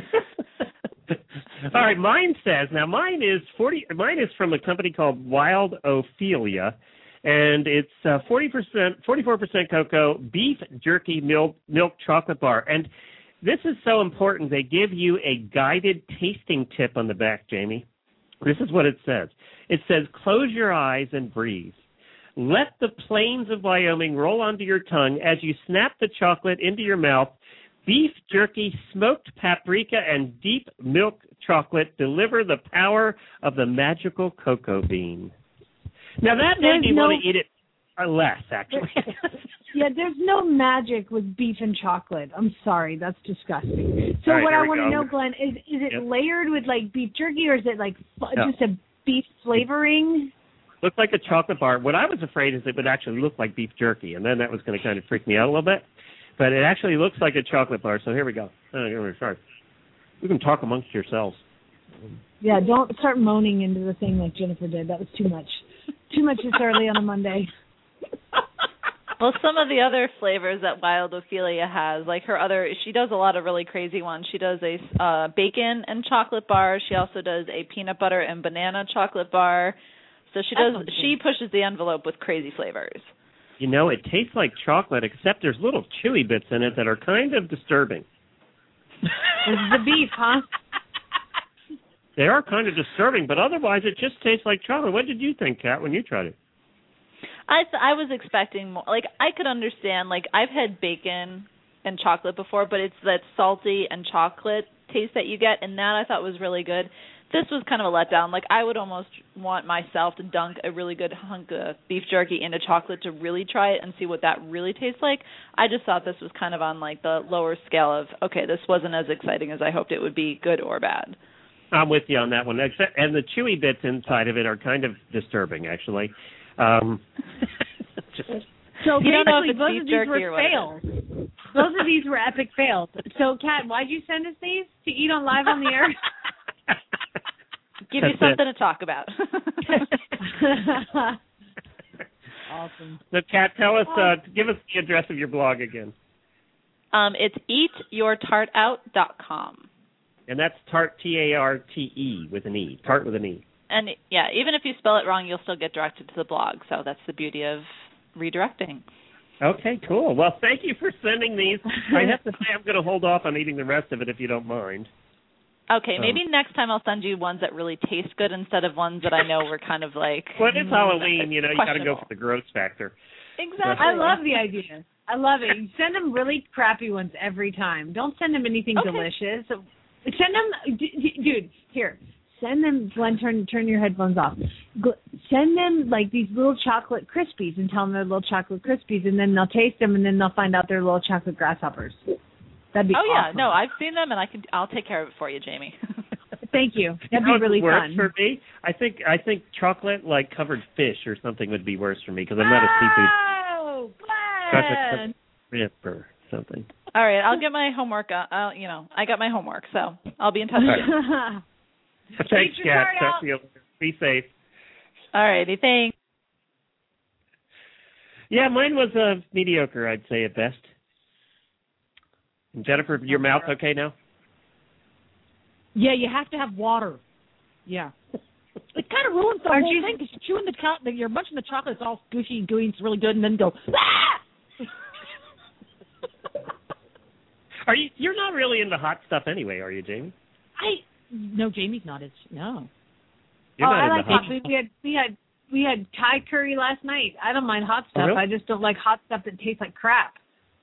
All right, mine is from a company called Wild Ophelia, and it's 44% cocoa, beef jerky milk chocolate bar. And This is so important. They give you a guided tasting tip on the back, Jamie. This is what it says. It says, close your eyes and breathe. Let the plains of Wyoming roll onto your tongue as you snap the chocolate into your mouth. Beef jerky, smoked paprika, and deep milk chocolate deliver the power of the magical cocoa bean. Now, that made me want to eat it less, actually. Yeah, there's no magic with beef and chocolate. I'm sorry, that's disgusting. So right, what I want go. to know, Glenn, is it layered with like beef jerky, or is it like just a beef flavoring? Looked like a chocolate bar. What I was afraid is it would actually look like beef jerky, and then that was going to kind of freak me out a little bit. But it actually looks like a chocolate bar. So here we go. Sorry. You can talk amongst yourselves. Yeah, don't start moaning into the thing like Jennifer did. That was too much. Too much this early on a Monday. Well, some of the other flavors that Wild Ophelia has, like she does a lot of really crazy ones. She does a bacon and chocolate bar. She also does a peanut butter and banana chocolate bar. So she pushes the envelope with crazy flavors. You know, it tastes like chocolate, except there's little chewy bits in it that are kind of disturbing. This is the beef, huh? They are kind of disturbing, but otherwise it just tastes like chocolate. What did you think, Kat, when you tried it? I was expecting more. Like, I could understand, like, I've had bacon and chocolate before, but it's that salty and chocolate taste that you get, and that I thought was really good. This was kind of a letdown. Like, I would almost want myself to dunk a really good hunk of beef jerky into chocolate to really try it and see what that really tastes like. I just thought this was kind of on, like, the lower scale of, okay, this wasn't as exciting as I hoped it would be, good or bad. I'm with you on that one. And the chewy bits inside of it are kind of disturbing, actually. So basically, both of these were fails. Both of these were epic fails. So, Kat, why'd you send us these to eat on live on the air? Give you something to talk about. Awesome. So, Kat, tell us, give us the address of your blog again. It's eatyourtartout.com. And that's tart, T-A-R-T-E, with an E, tart with an E. And, yeah, even if you spell it wrong, you'll still get directed to the blog. So that's the beauty of redirecting. Okay, cool. Well, thank you for sending these. I have to say I'm going to hold off on eating the rest of it if you don't mind. Okay, maybe next time I'll send you ones that really taste good instead of ones that I know were kind of like... Well, it's Halloween, you got to go for the gross factor. Exactly. I love the idea. I love it. You send them really crappy ones every time. Don't send them anything delicious. Send them, dude, here. Send them, Glenn, turn your headphones off. Send them, like, these little chocolate Krispies and tell them they're little chocolate Krispies, and then they'll taste them, and then they'll find out they're little chocolate grasshoppers. That'd be awesome. Yeah, no, I've seen them, and I'll take care of it for you, Jamie. Thank you. That'd be really fun. For me, I think chocolate, like, covered fish or something would be worse for me, because I'm not a seafood. Oh, Glenn! Rip or something. All right, I'll get my homework. I got my homework, so I'll be in touch with you. Thanks, Kat. Talk to you later. Be safe. All righty, thanks. Yeah, mine was mediocre, I'd say, at best. And Jennifer, your mouth okay now? Yeah, you have to have water. Yeah. It kind of ruins the whole thing because you're chewing you're munching the chocolate, it's all squishy and gooey, it's really good, and then go, ah! You're not really into hot stuff anyway, are you, Jamie? No, Jamie's not. No. You're not I into like hot food. We had Thai curry last night. I don't mind hot stuff. Oh, really? I just don't like hot stuff that tastes like crap.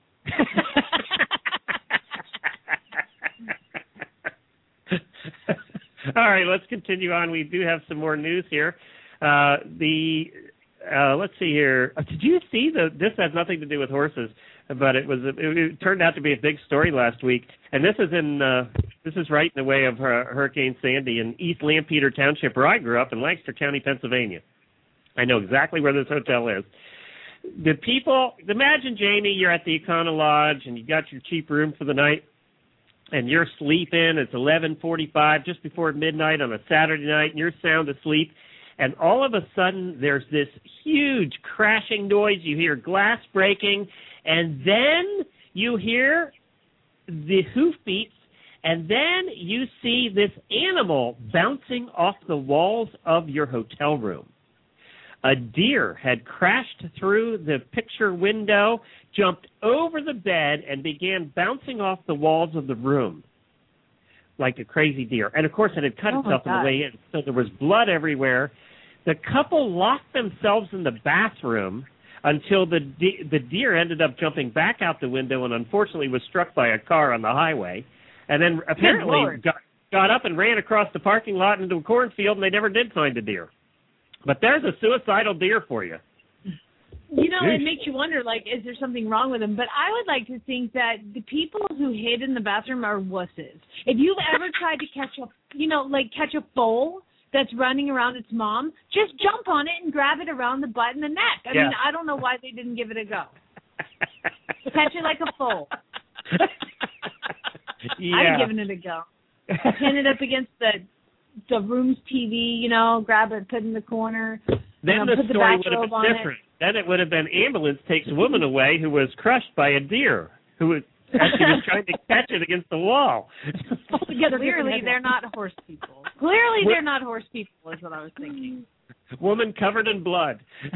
All right, let's continue on. We do have some more news here. Let's see here. Did you see this has nothing to do with horses, but it turned out to be a big story last week. And this is right in the way of Hurricane Sandy in East Lampeter Township, where I grew up in Lancaster County, Pennsylvania. I know exactly where this hotel is. The people, imagine, Jamie, you're at the Econo Lodge and you got your cheap room for the night, and you're sleeping. It's 11:45, just before midnight on a Saturday night, and you're sound asleep. And all of a sudden, there's this huge crashing noise. You hear glass breaking, and then you hear the hoofbeats, and then you see this animal bouncing off the walls of your hotel room. a deer had crashed through the picture window, jumped over the bed, and began bouncing off the walls of the room like a crazy deer. And, of course, it had cut itself on the way in, so there was blood everywhere. The couple locked themselves in the bathroom until the deer ended up jumping back out the window and unfortunately was struck by a car on the highway. And then apparently got up and ran across the parking lot into a cornfield, and they never did find a deer. But there's a suicidal deer for you. You know, it makes you wonder, like, is there something wrong with them? But I would like to think that the people who hid in the bathroom are wusses. If you've ever tried to catch a foal that's running around its mom, just jump on it and grab it around the butt and the neck. I mean, I don't know why they didn't give it a go. Catch it like a foal. I'd have given it a go. Pin it up against the room's TV, grab it, put it in the corner. Then the story would have been different. Then it would have been ambulance takes a woman away who was crushed by a deer as she was trying to catch it against the wall. Clearly, they're not horse people. They're not horse people is what I was thinking. Woman covered in blood.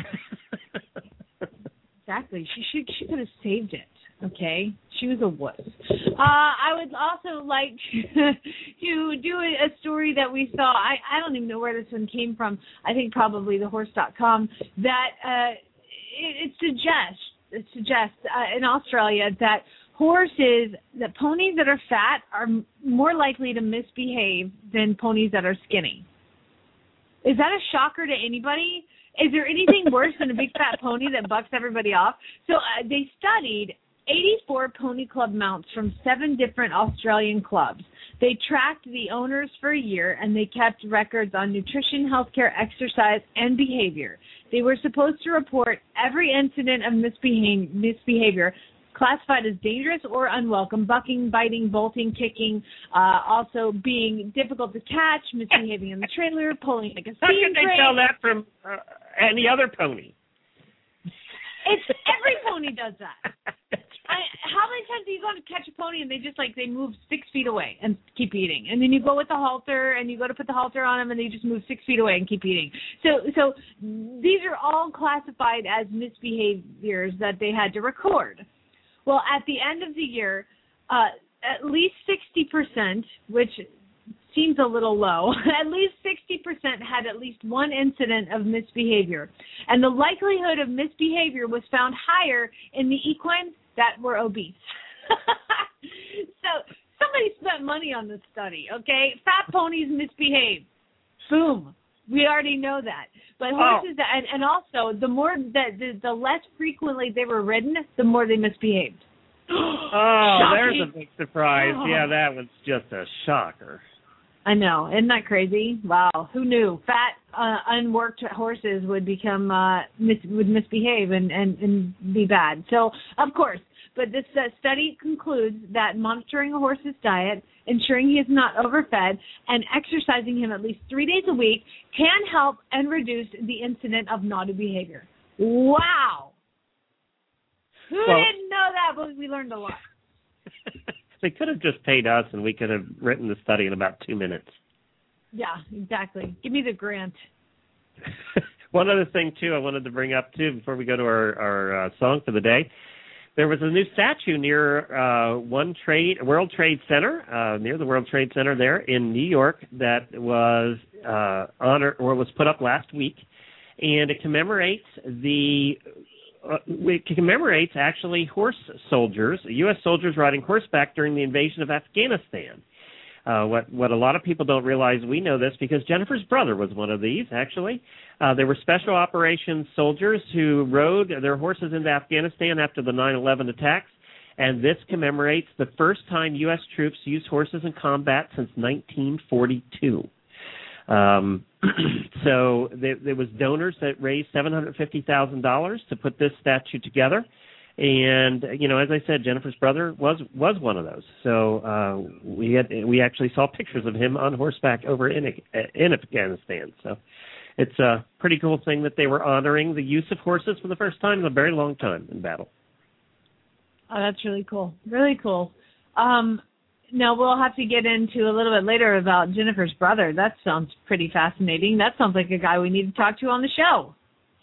Exactly. She could have saved it. Okay, she was a wuss. I would also like to do a story that we saw. I don't even know where this one came from. I think probably thehorse.com. That it suggests in Australia that ponies that are fat are more likely to misbehave than ponies that are skinny. Is that a shocker to anybody? Is there anything worse than a big fat pony that bucks everybody off? So they studied 84 pony club mounts from 7 different Australian clubs. They tracked the owners for a year, and they kept records on nutrition, healthcare, exercise, and behavior. They were supposed to report every incident of misbehavior classified as dangerous or unwelcome: bucking, biting, bolting, kicking, also being difficult to catch, misbehaving in the trailer, pulling like a steam train. How can they tell that from any other pony? Every pony does that. How many times do you go to catch a pony and they move 6 feet away and keep eating, and then you go with the halter and you go to put the halter on them and they just move 6 feet away and keep eating? So these are all classified as misbehaviors that they had to record. Well, at the end of the year, at least 60%, which seems a little low, at least 60% had at least one incident of misbehavior. And the likelihood of misbehavior was found higher in the equines that were obese. So somebody spent money on this study, okay? Fat ponies misbehave. Boom. We already know that. But horses, and also the less frequently they were ridden, the more they misbehaved. There's a big surprise. Yeah, that was just a shocker. I know. Isn't that crazy? Wow. Who knew? Fat, unworked horses would become would misbehave and be bad. So, of course. But this study concludes that monitoring a horse's diet, ensuring he is not overfed, and exercising him at least 3 days a week can help and reduce the incident of naughty behavior. Wow. Who didn't know that? But we learned a lot. They could have just paid us, and we could have written the study in about 2 minutes. Yeah, exactly. Give me the grant. One other thing, too, I wanted to bring up, too, before we go to our song for the day. There was a new statue near World Trade Center, near the World Trade Center there in New York, that was was put up last week, and it commemorates actually horse soldiers, U.S. soldiers riding horseback during the invasion of Afghanistan. What a lot of people don't realize, we know this because Jennifer's brother was one of these, actually. There were special operations soldiers who rode their horses into Afghanistan after the 9/11 attacks, and this commemorates the first time U.S. troops used horses in combat since 1942. So there was donors that raised $750,000 to put this statue together. And, as I said, Jennifer's brother was one of those. So we actually saw pictures of him on horseback over in Afghanistan. So it's a pretty cool thing that they were honoring the use of horses for the first time in a very long time in battle. Oh, that's really cool. Really cool. Now, we'll have to get into a little bit later about Jennifer's brother. That sounds pretty fascinating. That sounds like a guy we need to talk to on the show.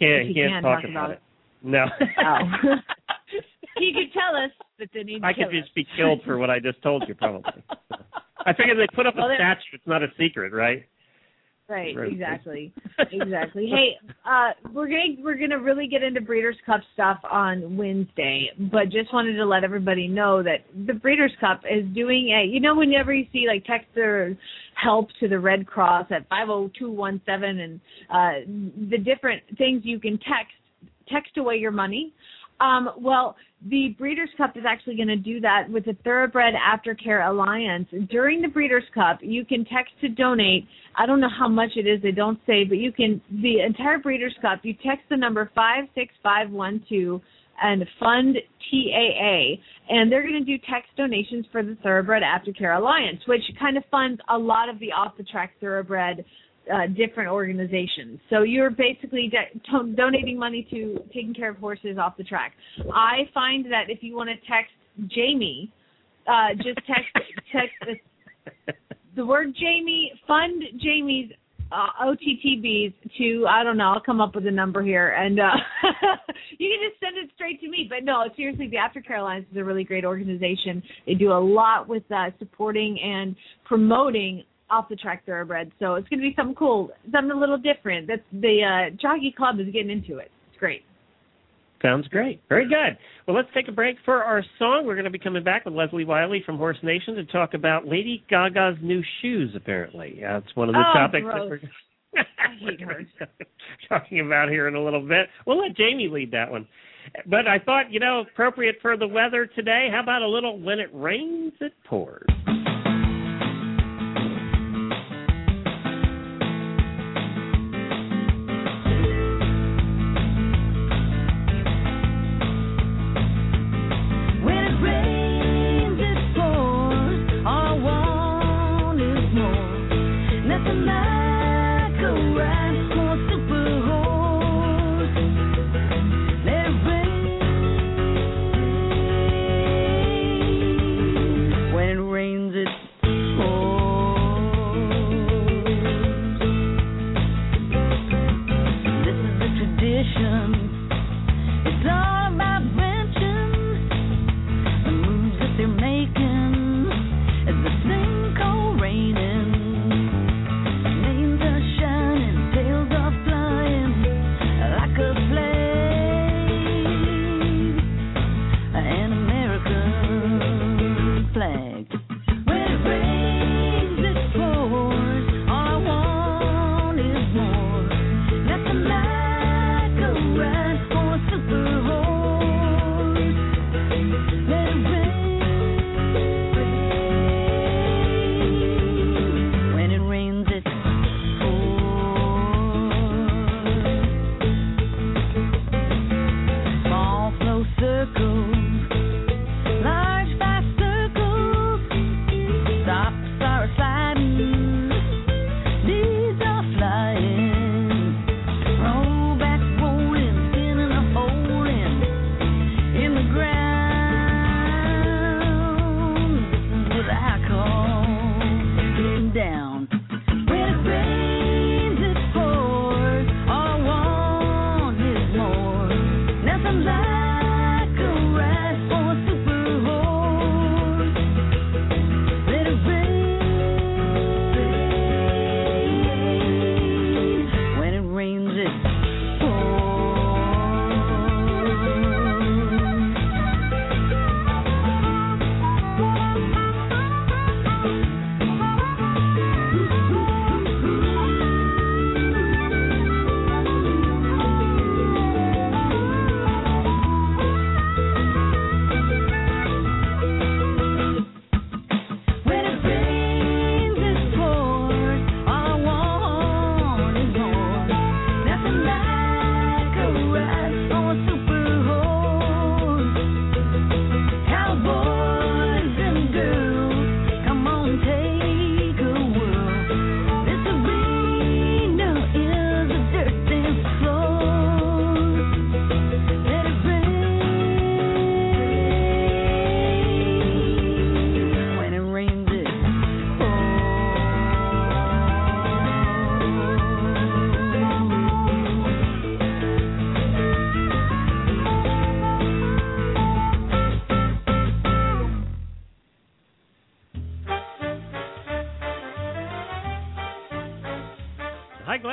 He can't talk about it. No. Oh. He could tell us, but then he'd I kill could just us. be killed for what I just told you, probably. I figured they put up a statue. It's not a secret, right? Right, exactly. Exactly. Hey, we're gonna really get into Breeders' Cup stuff on Wednesday, but just wanted to let everybody know that the Breeders' Cup is doing whenever you see like text or help to the Red Cross at 50217 and the different things you can text away your money. Well, the Breeders' Cup is actually going to do that with the Thoroughbred Aftercare Alliance. During the Breeders' Cup, you can text to donate. I don't know how much it is, they don't say, but you can, the entire Breeders' Cup, you text the number 56512 and fund TAA, and they're going to do text donations for the Thoroughbred Aftercare Alliance, which kind of funds a lot of the off-the-track thoroughbred different organizations. So you're basically donating money to taking care of horses off the track. I find that if you want to text Jamie, just text the word Jamie, fund Jamie's OTTBs to, I don't know, I'll come up with a number here, and you can just send it straight to me. But no, seriously, the Aftercare Alliance is a really great organization. They do a lot with supporting and promoting off-the-track thoroughbreds, so it's going to be something cool, something a little different. That's the Jockey Club is getting into it. It's great. Sounds great. Very good. Well, let's take a break for our song. We're going to be coming back with Leslie Wiley from Horse Nation to talk about Lady Gaga's new shoes, apparently. It's one of the topics that we're I hate her. talking about here in a little bit. We'll let Jamie lead that one. But I thought, appropriate for the weather today, how about a little When It Rains, It Pours.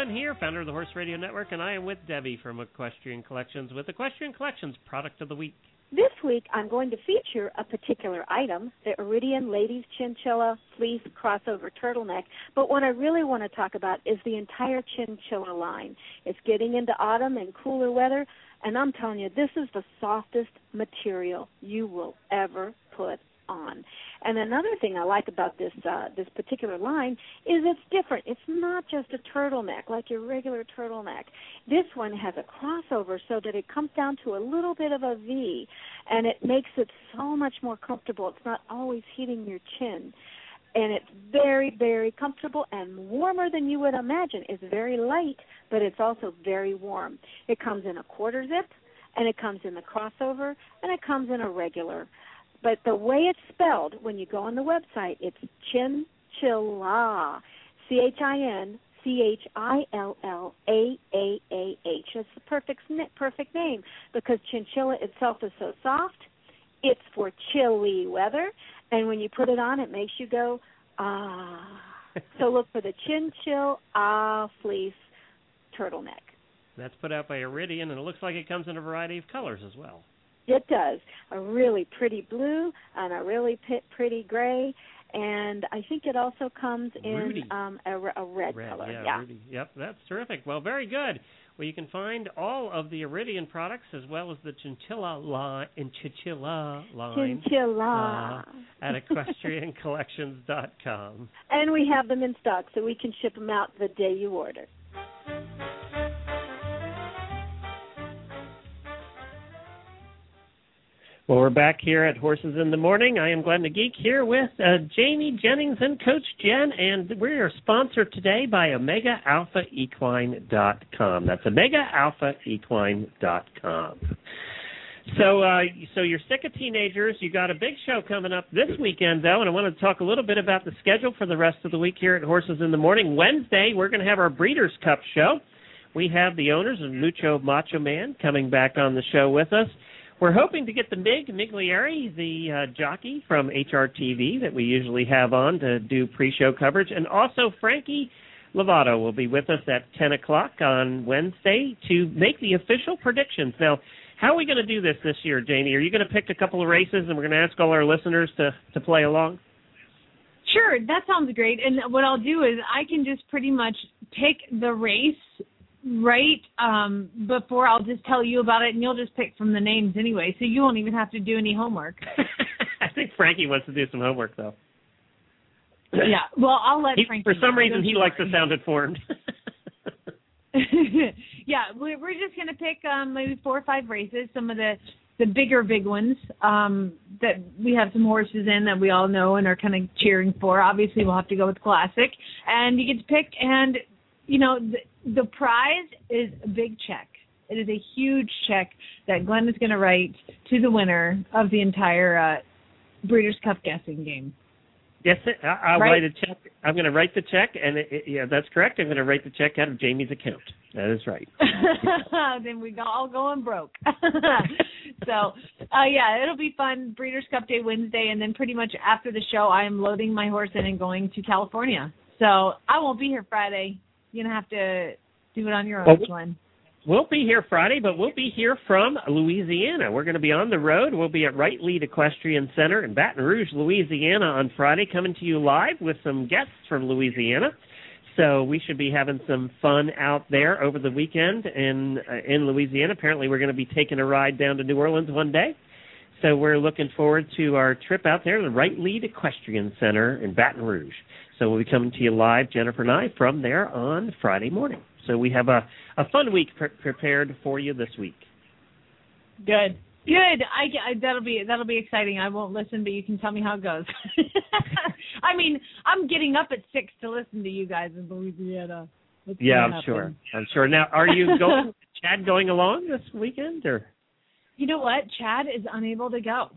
Glenn here, founder of the Horse Radio Network, and I am with Debbie from Equestrian Collections with Equestrian Collections Product of the Week. This week, I'm going to feature a particular item, the Iridian Ladies Chinchilla Fleece Crossover Turtleneck. But what I really want to talk about is the entire chinchilla line. It's getting into autumn and cooler weather, and I'm telling you, this is the softest material you will ever put on. And another thing I like about this particular line is it's different. It's not just a turtleneck like your regular turtleneck. This one has a crossover so that it comes down to a little bit of a V, and it makes it so much more comfortable. It's not always hitting your chin. And it's very, very comfortable and warmer than you would imagine. It's very light, but it's also very warm. It comes in a quarter zip, and it comes in the crossover, and it comes in a regular. But the way it's spelled, when you go on the website, it's Chinchilla, ChinchillaAAAH. It's the perfect name because chinchilla itself is so soft. It's for chilly weather, and when you put it on, it makes you go, ah. So look for the Chinchilla Fleece Turtleneck. That's put out by Iridian, and it looks like it comes in a variety of colors as well. It does. A really pretty blue and a really pretty gray, and I think it also comes in a red color. Yeah, Rudy. Yep, that's terrific. Well, very good. Well, you can find all of the Iridian products as well as the Chinchilla line at equestriancollections.com. And we have them in stock, so we can ship them out the day you order. Well, we're back here at Horses in the Morning. I am Glenn the Geek here with Jamie Jennings and Coach Jen, and we are sponsored today by OmegaAlphaEquine.com. That's OmegaAlphaEquine.com. So you're sick of teenagers. You got a big show coming up this weekend, though, and I want to talk a little bit about the schedule for the rest of the week here at Horses in the Morning. Wednesday, we're going to have our Breeders' Cup show. We have the owners of Mucho Macho Man coming back on the show with us. We're hoping to get the Miglieri, the jockey from HRTV that we usually have on to do pre-show coverage, and also Frankie Lovato will be with us at 10 o'clock on Wednesday to make the official predictions. Now, how are we going to do this year, Janie? Are you going to pick a couple of races, and we're going to ask all our listeners to play along? Sure, that sounds great. And what I'll do is I can just pretty much pick the race right before I'll just tell you about it, and you'll just pick from the names anyway, so you won't even have to do any homework. I think Frankie wants to do some homework, though. Yeah, well, I'll let Frankie for some reason, he likes to sound informed. Yeah, we're just going to pick maybe 4 or 5 races, some of the big ones that we have some horses in that we all know and are kind of cheering for. Obviously, we'll have to go with Classic, and you get to pick, and the prize is a big check. It is a huge check that Glenn is going to write to the winner of the entire Breeders' Cup guessing game. Yes, I'll write a check. I'm going to write the check, and yeah, that's correct. I'm going to write the check out of Jamie's account. That is right. Then we all going broke. So, yeah, it'll be fun. Breeders' Cup Day Wednesday, and then pretty much after the show, I am loading my horse in and going to California. So I won't be here Friday. You're going to have to do it on your own, Glenn. We'll be here Friday, but we'll be here from Louisiana. We're going to be on the road. We'll be at Wright Lead Equestrian Center in Baton Rouge, Louisiana on Friday, coming to you live with some guests from Louisiana. So we should be having some fun out there over the weekend in Louisiana. Apparently we're going to be taking a ride down to New Orleans one day. So we're looking forward to our trip out there to the Wright Lead Equestrian Center in Baton Rouge. So we'll be coming to you live, Jennifer and I, from there on Friday morning. So we have a fun week prepared for you this week. Good. That'll be exciting. I won't listen, but you can tell me how it goes. I mean, I'm getting up at 6 to listen to you guys in Louisiana. I'm sure. Now, are you going? Chad going along this weekend, or? You know what? Chad is unable to go.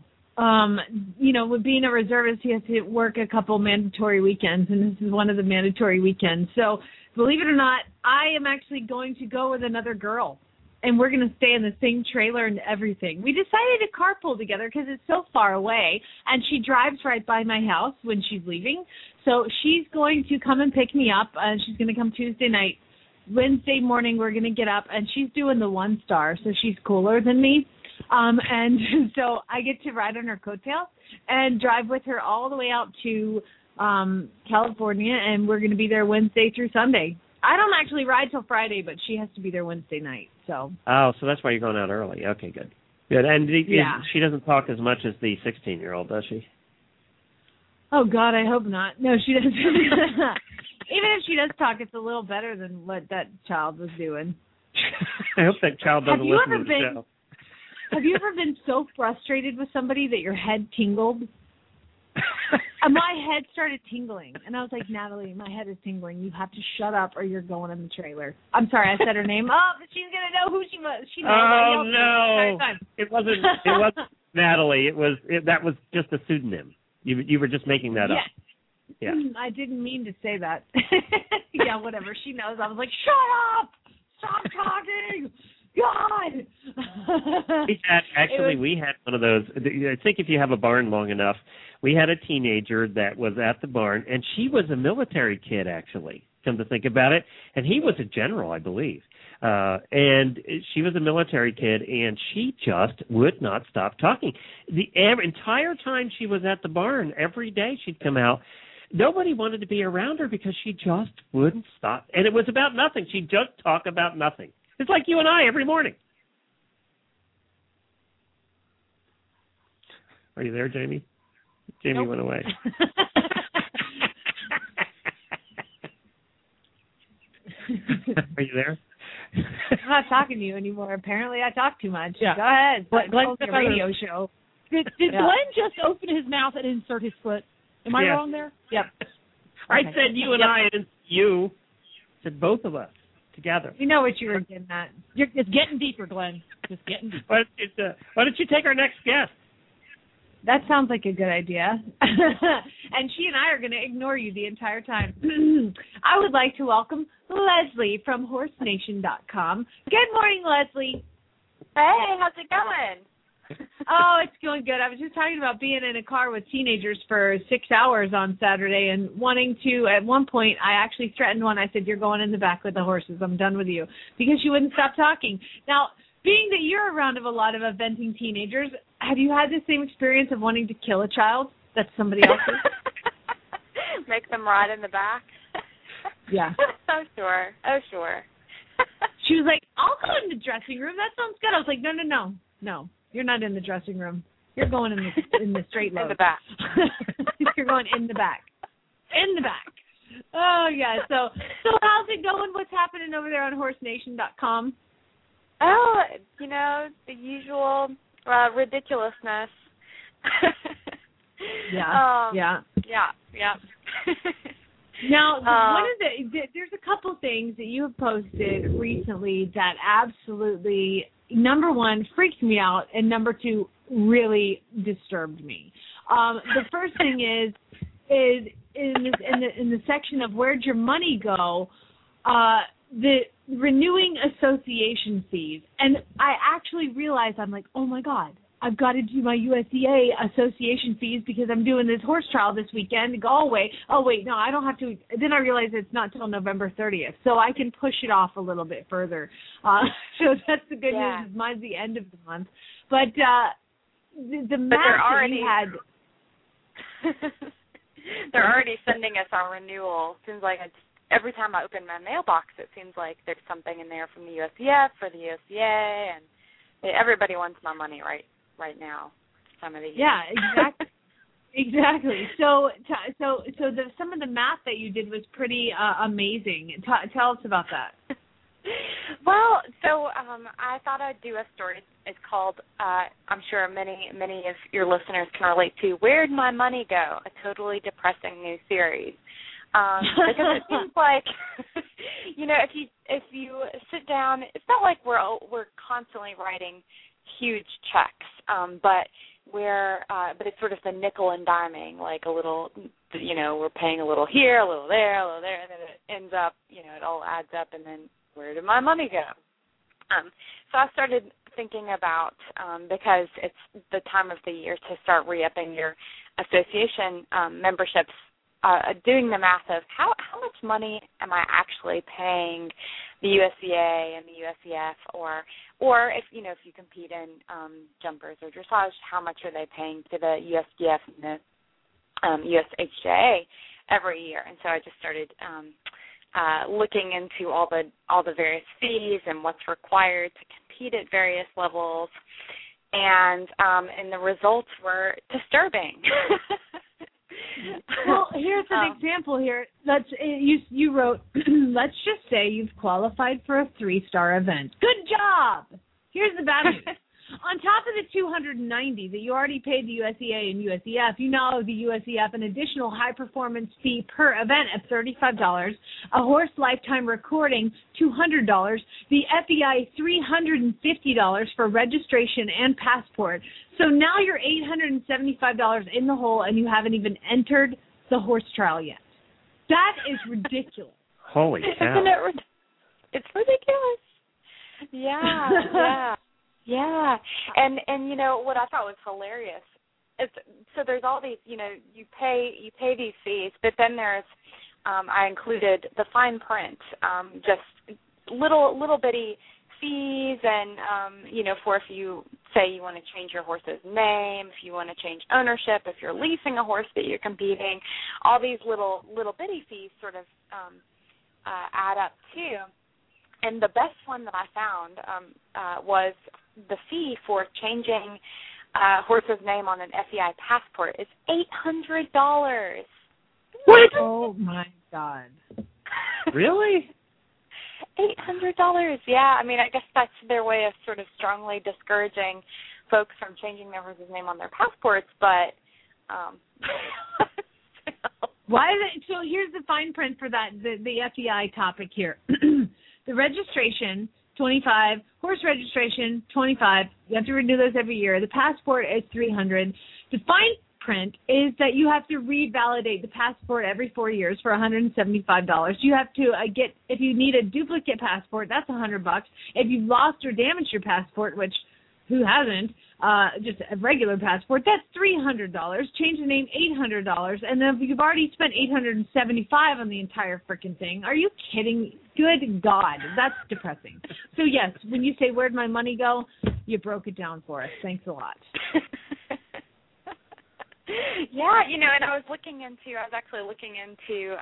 With being a reservist, he has to work a couple mandatory weekends, and this is one of the mandatory weekends. So, believe it or not, I am actually going to go with another girl, and we're going to stay in the same trailer and everything. We decided to carpool together because it's so far away, and she drives right by my house when she's leaving. So she's going to come and pick me up, and she's going to come Tuesday night Wednesday morning we're going to get up, and she's doing the 1-star, so she's cooler than me. And so I get to ride on her coattail and drive with her all the way out to California, and we're going to be there Wednesday through Sunday. I don't actually ride till Friday, but she has to be there Wednesday night. So. Oh, so that's why you're going out early. Okay, good. Good. And she doesn't talk as much as the 16-year-old, does she? Oh, God, I hope not. No, she doesn't. Even if she does talk, it's a little better than what that child was doing. I hope that child doesn't listen to the show. Have you ever been so frustrated with somebody that your head tingled? My head started tingling, and I was like, Natalie, my head is tingling. You have to shut up or you're going in the trailer. I'm sorry, I said her name. Oh, but she's going to know who she was. She knows. Oh, no. It wasn't Natalie. That was just a pseudonym. You were just making that up. Yeah. I didn't mean to say that. Yeah, whatever. She knows. I was like, shut up! Stop talking! God! We had one of those. I think if you have a barn long enough, we had a teenager that was at the barn, and she was a military kid, actually, come to think about it. And he was a general, I believe. And she was a military kid, and she just would not stop talking. The entire time she was at the barn, every day she'd come out. Nobody wanted to be around her because she just wouldn't stop. And it was about nothing. She'd just talk about nothing. It's like you and I every morning. Are you there, Jamie? Jamie Nope. went away. Are you there? I'm not talking to you anymore. Apparently, I talk too much. Yeah. Go ahead. Glenn, It's a radio show. Did Glenn just open his mouth and insert his foot? Am I wrong there? Yep. I said you and I, and you. I said both of us together. You know what you were getting at. It's getting deeper, Glenn. Just getting deeper. Why don't you take our next guest? That sounds like a good idea. And she and I are going to ignore you the entire time. I would like to welcome Leslie from HorseNation.com. Good morning, Leslie. Hey, how's it going? Oh, it's going good. I was just talking about being in a car with teenagers for 6 hours on Saturday and wanting to, at one point, I actually threatened one. I said, you're going in the back with the horses. I'm done with you. Because she wouldn't stop talking. Now, being that you're around of a lot of eventing teenagers, have you had the same experience of wanting to kill a child that's somebody else's? Make them ride in the back? Yeah. Oh, sure. She was like, I'll go in the dressing room. That sounds good. I was like, no. You're not in the dressing room. You're going in the straight load. In the back. You're going in the back. In the back. Oh, yeah. So how's it going? What's happening over there on HorseNation.com? Oh, the usual ridiculousness. Yeah. Yeah. Now, there's a couple things that you have posted recently that absolutely, number one, freaked me out, and number two, really disturbed me. The first thing is in the section of where'd your money go, the renewing association fees, and I actually realized, I'm like, oh my God, I've got to do my USDA association fees because I'm doing this horse trial this weekend. Go away. Oh, wait, no, I don't have to. Then I realized it's not till November 30th, so I can push it off a little bit further. So that's the good news. Mine's the end of the month. But the math that you had. They're already sending us our renewal. Seems like every time I open my mailbox, it seems like there's something in there from the USDF or the USDA, and everybody wants my money right now. Some of the yeah, exactly. So some of the math that you did was pretty amazing. Tell us about that. Well, so I thought I'd do a story. It's called, I'm sure many of your listeners can relate to, Where'd My Money Go? A totally depressing new series. Because it seems like, if you sit down, it's not like we're constantly writing huge checks, but it's sort of the nickel and diming, like a little, we're paying a little here, a little there, and then it ends up, it all adds up, and then where did my money go? So I started thinking about, because it's the time of the year to start re-upping your association memberships, doing the math of how much money am I actually paying the USDA and the USEF, or if you compete in jumpers or dressage, how much are they paying to the USDF and the USHJA every year? And so I just started looking into all the various fees and what's required to compete at various levels, and the results were disturbing. Well, here's an example here. You wrote, let's just say you've qualified for a 3-star event. Good job. Here's the bad news. On top of the $290 that you already paid the USEA and USEF, you now owe the USEF an additional high-performance fee per event of $35, a horse lifetime recording $200, the FEI $350 for registration and passport. So now you're $875 in the hole, and you haven't even entered the horse trial yet. That is ridiculous. Holy cow. Isn't it? It's ridiculous. Yeah. Yeah, and what I thought was hilarious is, so there's all these, you pay these fees, but then there's I included the fine print, just little bitty fees, and for if you say you want to change your horse's name, if you want to change ownership, if you're leasing a horse that you're competing, all these little bitty fees sort of add up too. And the best one that I found was the fee for changing a horse's name on an FEI passport is $800. What? Oh, my God. Really? $800, yeah. I mean, I guess that's their way of sort of strongly discouraging folks from changing their horse's name on their passports, but why is it? So here's the fine print for that, the FEI topic here. The registration, $25. Horse registration, $25. You have to renew those every year. The passport is $300. The fine print is that you have to revalidate the passport every 4 years for $175. You have to if you need a duplicate passport, that's $100. If you've lost or damaged your passport, which who hasn't, just a regular passport, that's $300. Change the name, $800. And then you've already spent $875 on the entire freaking thing. Are you kidding? Good God, that's depressing. So yes, when you say where'd my money go, you broke it down for us. Thanks a lot. Yeah, and I was actually looking into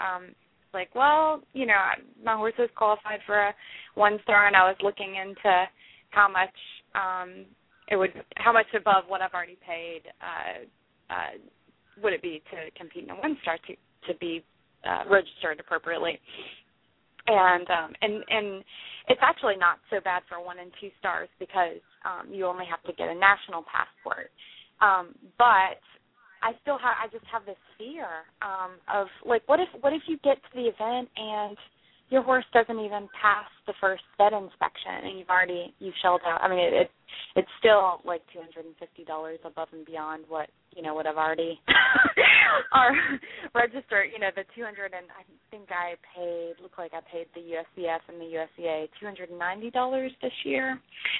my horse is qualified for a 1-star, and I was looking into how much how much above what I've already paid would it be to compete in a 1-star to be registered appropriately. And it's actually not so bad for 1 and 2 stars because you only have to get a national passport. But I just have this fear of what if you get to the event and your horse doesn't even pass the first vet inspection and you've shelled out. I mean, it's still like $250 above and beyond what I've already registered. The $200, and I think I paid the USDF and the USEA $290 this year.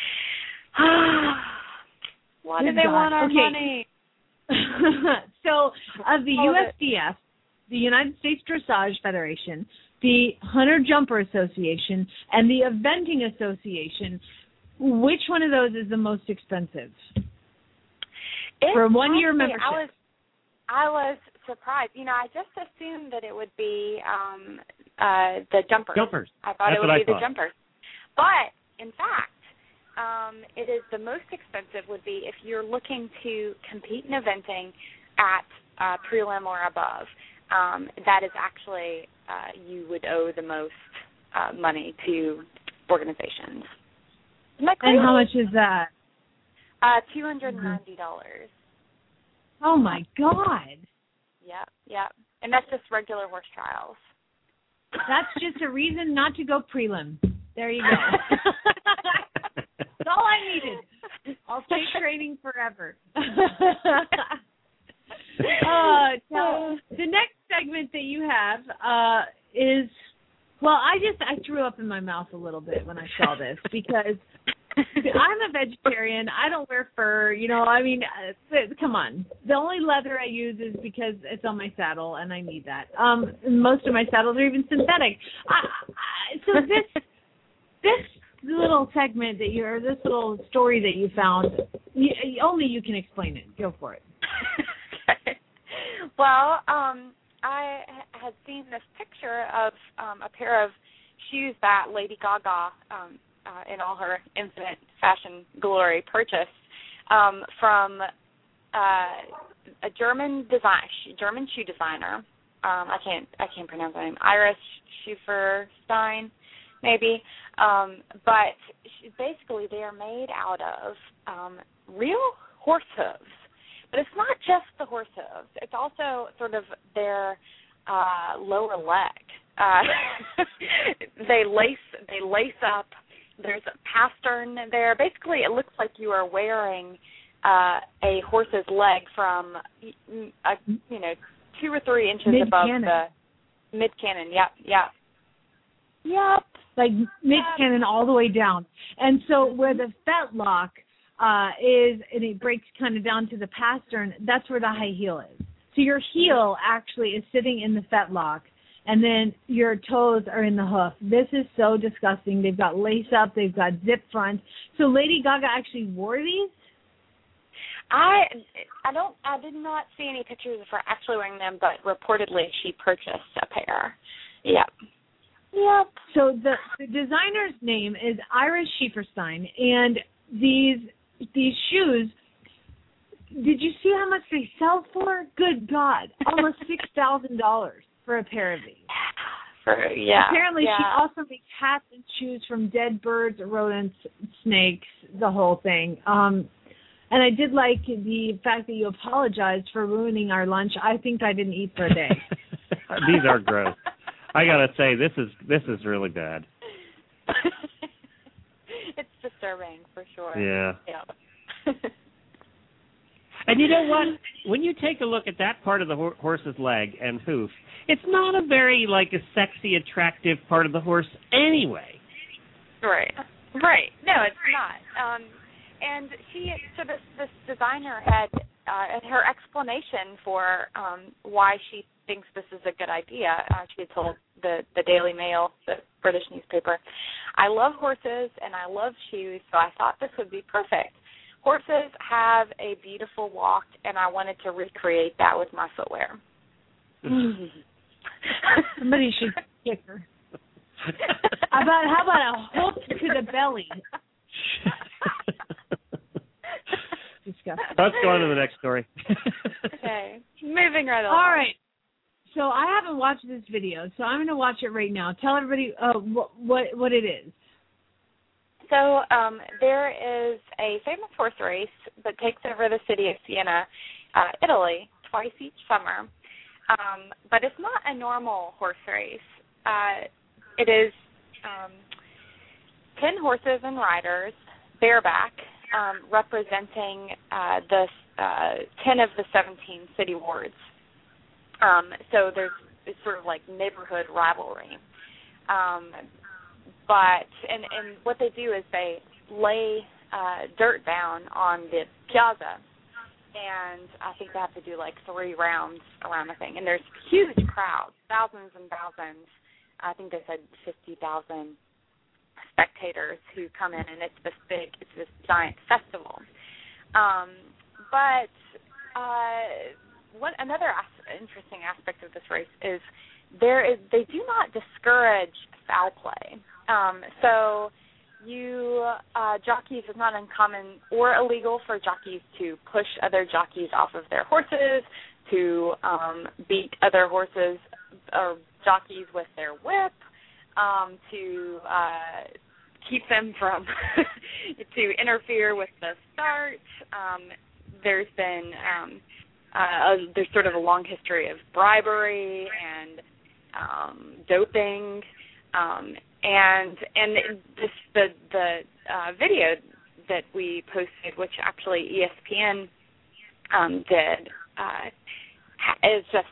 Why do they want our money? So of the USDF, the United States Dressage Federation, the Hunter Jumper Association, and the Eventing Association, which one of those is the most expensive? For a 1-year membership. I was surprised. I just assumed that it would be the jumpers. I thought it would be the jumpers. But, in fact, it is the most expensive would be if you're looking to compete in eventing at prelim or above. That is actually you would owe the most money to organizations. And how much is that? $290. Oh, my God. Yeah. And that's just regular horse trials. That's just a reason not to go prelim. There you go. That's all I needed. I'll stay training forever. Now, the next segment that you have is, well, I threw up in my mouth a little bit when I saw this because I'm a vegetarian. I don't wear fur. Come on. The only leather I use is because it's on my saddle, and I need that. Most of my saddles are even synthetic. So this little segment this little story that you found, only you can explain it. Go for it. Okay. Well, I had seen this picture of a pair of shoes that Lady Gaga, in all her infinite fashion glory, purchased from a German shoe designer. I can't pronounce her name. Iris Schieferstein, maybe. But basically, they are made out of real horse hooves. But it's not just the horse hooves. It's also sort of their lower leg. They lace up. There's a pastern there. Basically, it looks like you are wearing a horse's leg from 2 or 3 inches above the mid-cannon. Yep. Like mid-cannon all the way down. And so where the fetlock is, and it breaks kind of down to the pastern, that's where the high heel is. So your heel actually is sitting in the fetlock, and then your toes are in the hoof. This is so disgusting. They've got lace up. They've got zip front. So Lady Gaga actually wore these? I did not see any pictures of her actually wearing them, but reportedly she purchased a pair. Yep. So the designer's name is Iris Schieferstein, and these shoes, did you see how much they sell for? Good God, almost $6,000 for a pair of these. Apparently she also makes hats and shoes from dead birds, rodents, snakes, the whole thing. And I did like the fact that you apologized for ruining our lunch. I think I didn't eat for a day. These are gross. I gotta say, this is really bad. It's disturbing for sure. Yeah. And you know what? When you take a look at that part of the horse's leg and hoof, it's not a very a sexy, attractive part of the horse anyway. Right. No, it's not. And this designer had her explanation for why she thinks this is a good idea. She had told the Daily Mail, the British newspaper, I love horses and I love shoes, so I thought this would be perfect. Horses have a beautiful walk, and I wanted to recreate that with my footwear. Somebody should kick her. How about a hook to the belly? Disgusting. Let's go on to the next story. Okay, moving right along. All right. So I haven't watched this video, so I'm going to watch it right now. Tell everybody what it is. So there is a famous horse race that takes over the city of Siena, Italy, twice each summer. But it's not a normal horse race. It is 10 horses and riders, bareback, representing the 10 of the 17 city wards. So it's sort of like neighborhood rivalry. But what they do is they lay dirt down on the piazza, and I think they have to do 3 rounds around the thing. And there's huge crowds, thousands and thousands. I think they said 50,000 spectators who come in, and it's this giant festival. But another interesting aspect of this race is they do not discourage foul play. So jockeys, it's not uncommon or illegal for jockeys to push other jockeys off of their horses, to beat other horses or jockeys with their whip, to keep them from to interfere with the start. There's been there's sort of a long history of bribery and doping, and the video that we posted, which actually ESPN did, is just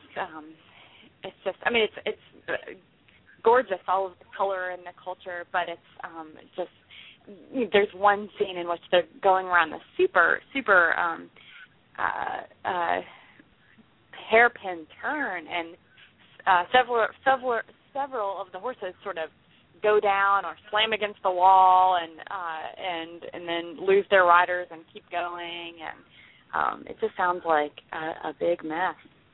it's gorgeous, all of the color and the culture, but it's just there's one scene in which they're going around this super hairpin turn, and several of the horses sort of go down or slam against the wall, and then lose their riders and keep going, and it just sounds like a big mess.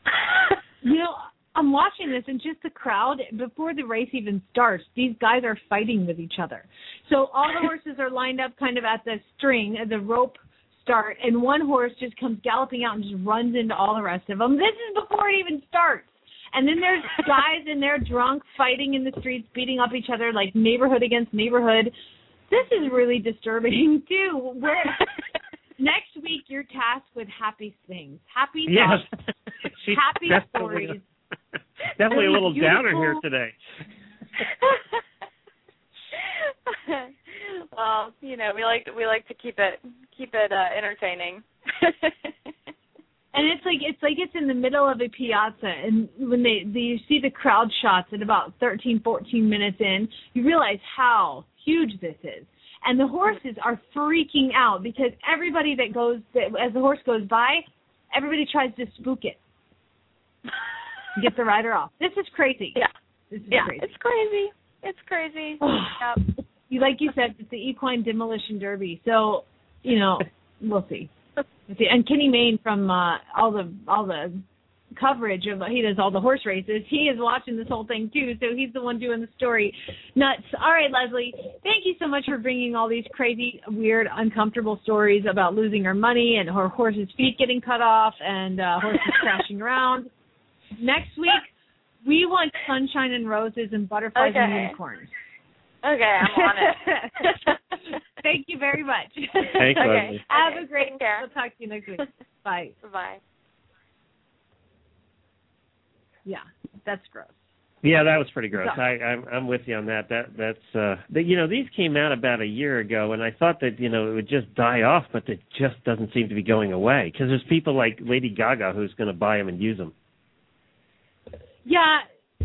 I'm watching this, and just the crowd, before the race even starts, these guys are fighting with each other. So all the horses are lined up kind of at the string, at the rope start, and one horse just comes galloping out and just runs into all the rest of them. This is before it even starts. And then there's guys in there drunk, fighting in the streets, beating up each other like neighborhood against neighborhood. This is really disturbing, too. Next week, you're tasked with happy things, happy thoughts, happy stories. Definitely a little downer here today. Well, we like to keep it entertaining. And it's like it's in the middle of a piazza, and when you see the crowd shots at about 13, 14 minutes in, you realize how huge this is. And the horses are freaking out because everybody as the horse goes by, everybody tries to spook it. Get the rider off. This is crazy. Yeah. This is crazy. It's crazy. Yep. Like you said, it's the equine demolition derby. So, we'll see. And Kenny Mayne from all the coverage of, he does all the horse races. He is watching this whole thing too, so he's the one doing the story. Nuts. All right, Leslie, thank you so much for bringing all these crazy, weird, uncomfortable stories about losing her money and her horse's feet getting cut off and horses crashing around. Next week, we want sunshine and roses and butterflies and unicorns. Okay, I'm on it. Thank you very much. Thanks, okay. Have a great day. We'll talk to you next week. Bye. Bye. Yeah, that's gross. Yeah, that was pretty gross. I'm with you on that. That's these came out about a year ago, and I thought that it would just die off, but it just doesn't seem to be going away because there's people like Lady Gaga who's going to buy them and use them. Yeah,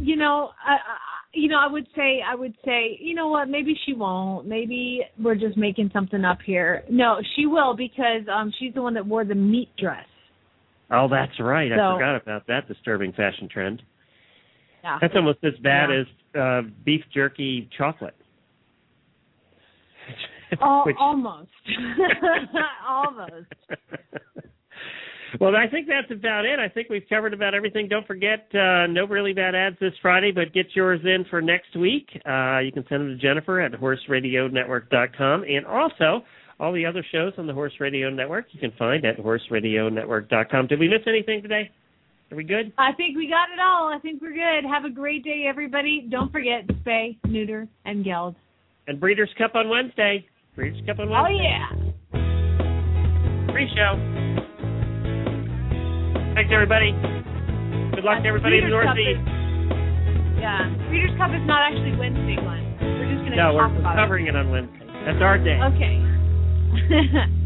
I would say, you know what, maybe she won't. Maybe we're just making something up here. No, she will because she's the one that wore the meat dress. Oh, that's right. I forgot about that disturbing fashion trend. Yeah. That's almost as bad as beef jerky chocolate. Almost. Almost. Well, I think that's about it. I think we've covered about everything. Don't forget, no really bad ads this Friday, but get yours in for next week. You can send them to Jennifer at horseradionetwork.com. And also, all the other shows on the Horse Radio Network you can find at horseradionetwork.com. Did we miss anything today? Are we good? I think we got it all. I think we're good. Have a great day, everybody. Don't forget, spay, neuter, and geld. And Breeders' Cup on Wednesday. Breeders' Cup on Wednesday. Oh, yeah. Free show. Thanks, everybody. Good luck to everybody in the Northeast. Yeah. Breeders' Cup is not actually Wednesday one. We're just going to talk about it. No, we're covering it on Wednesday. That's our day. Okay.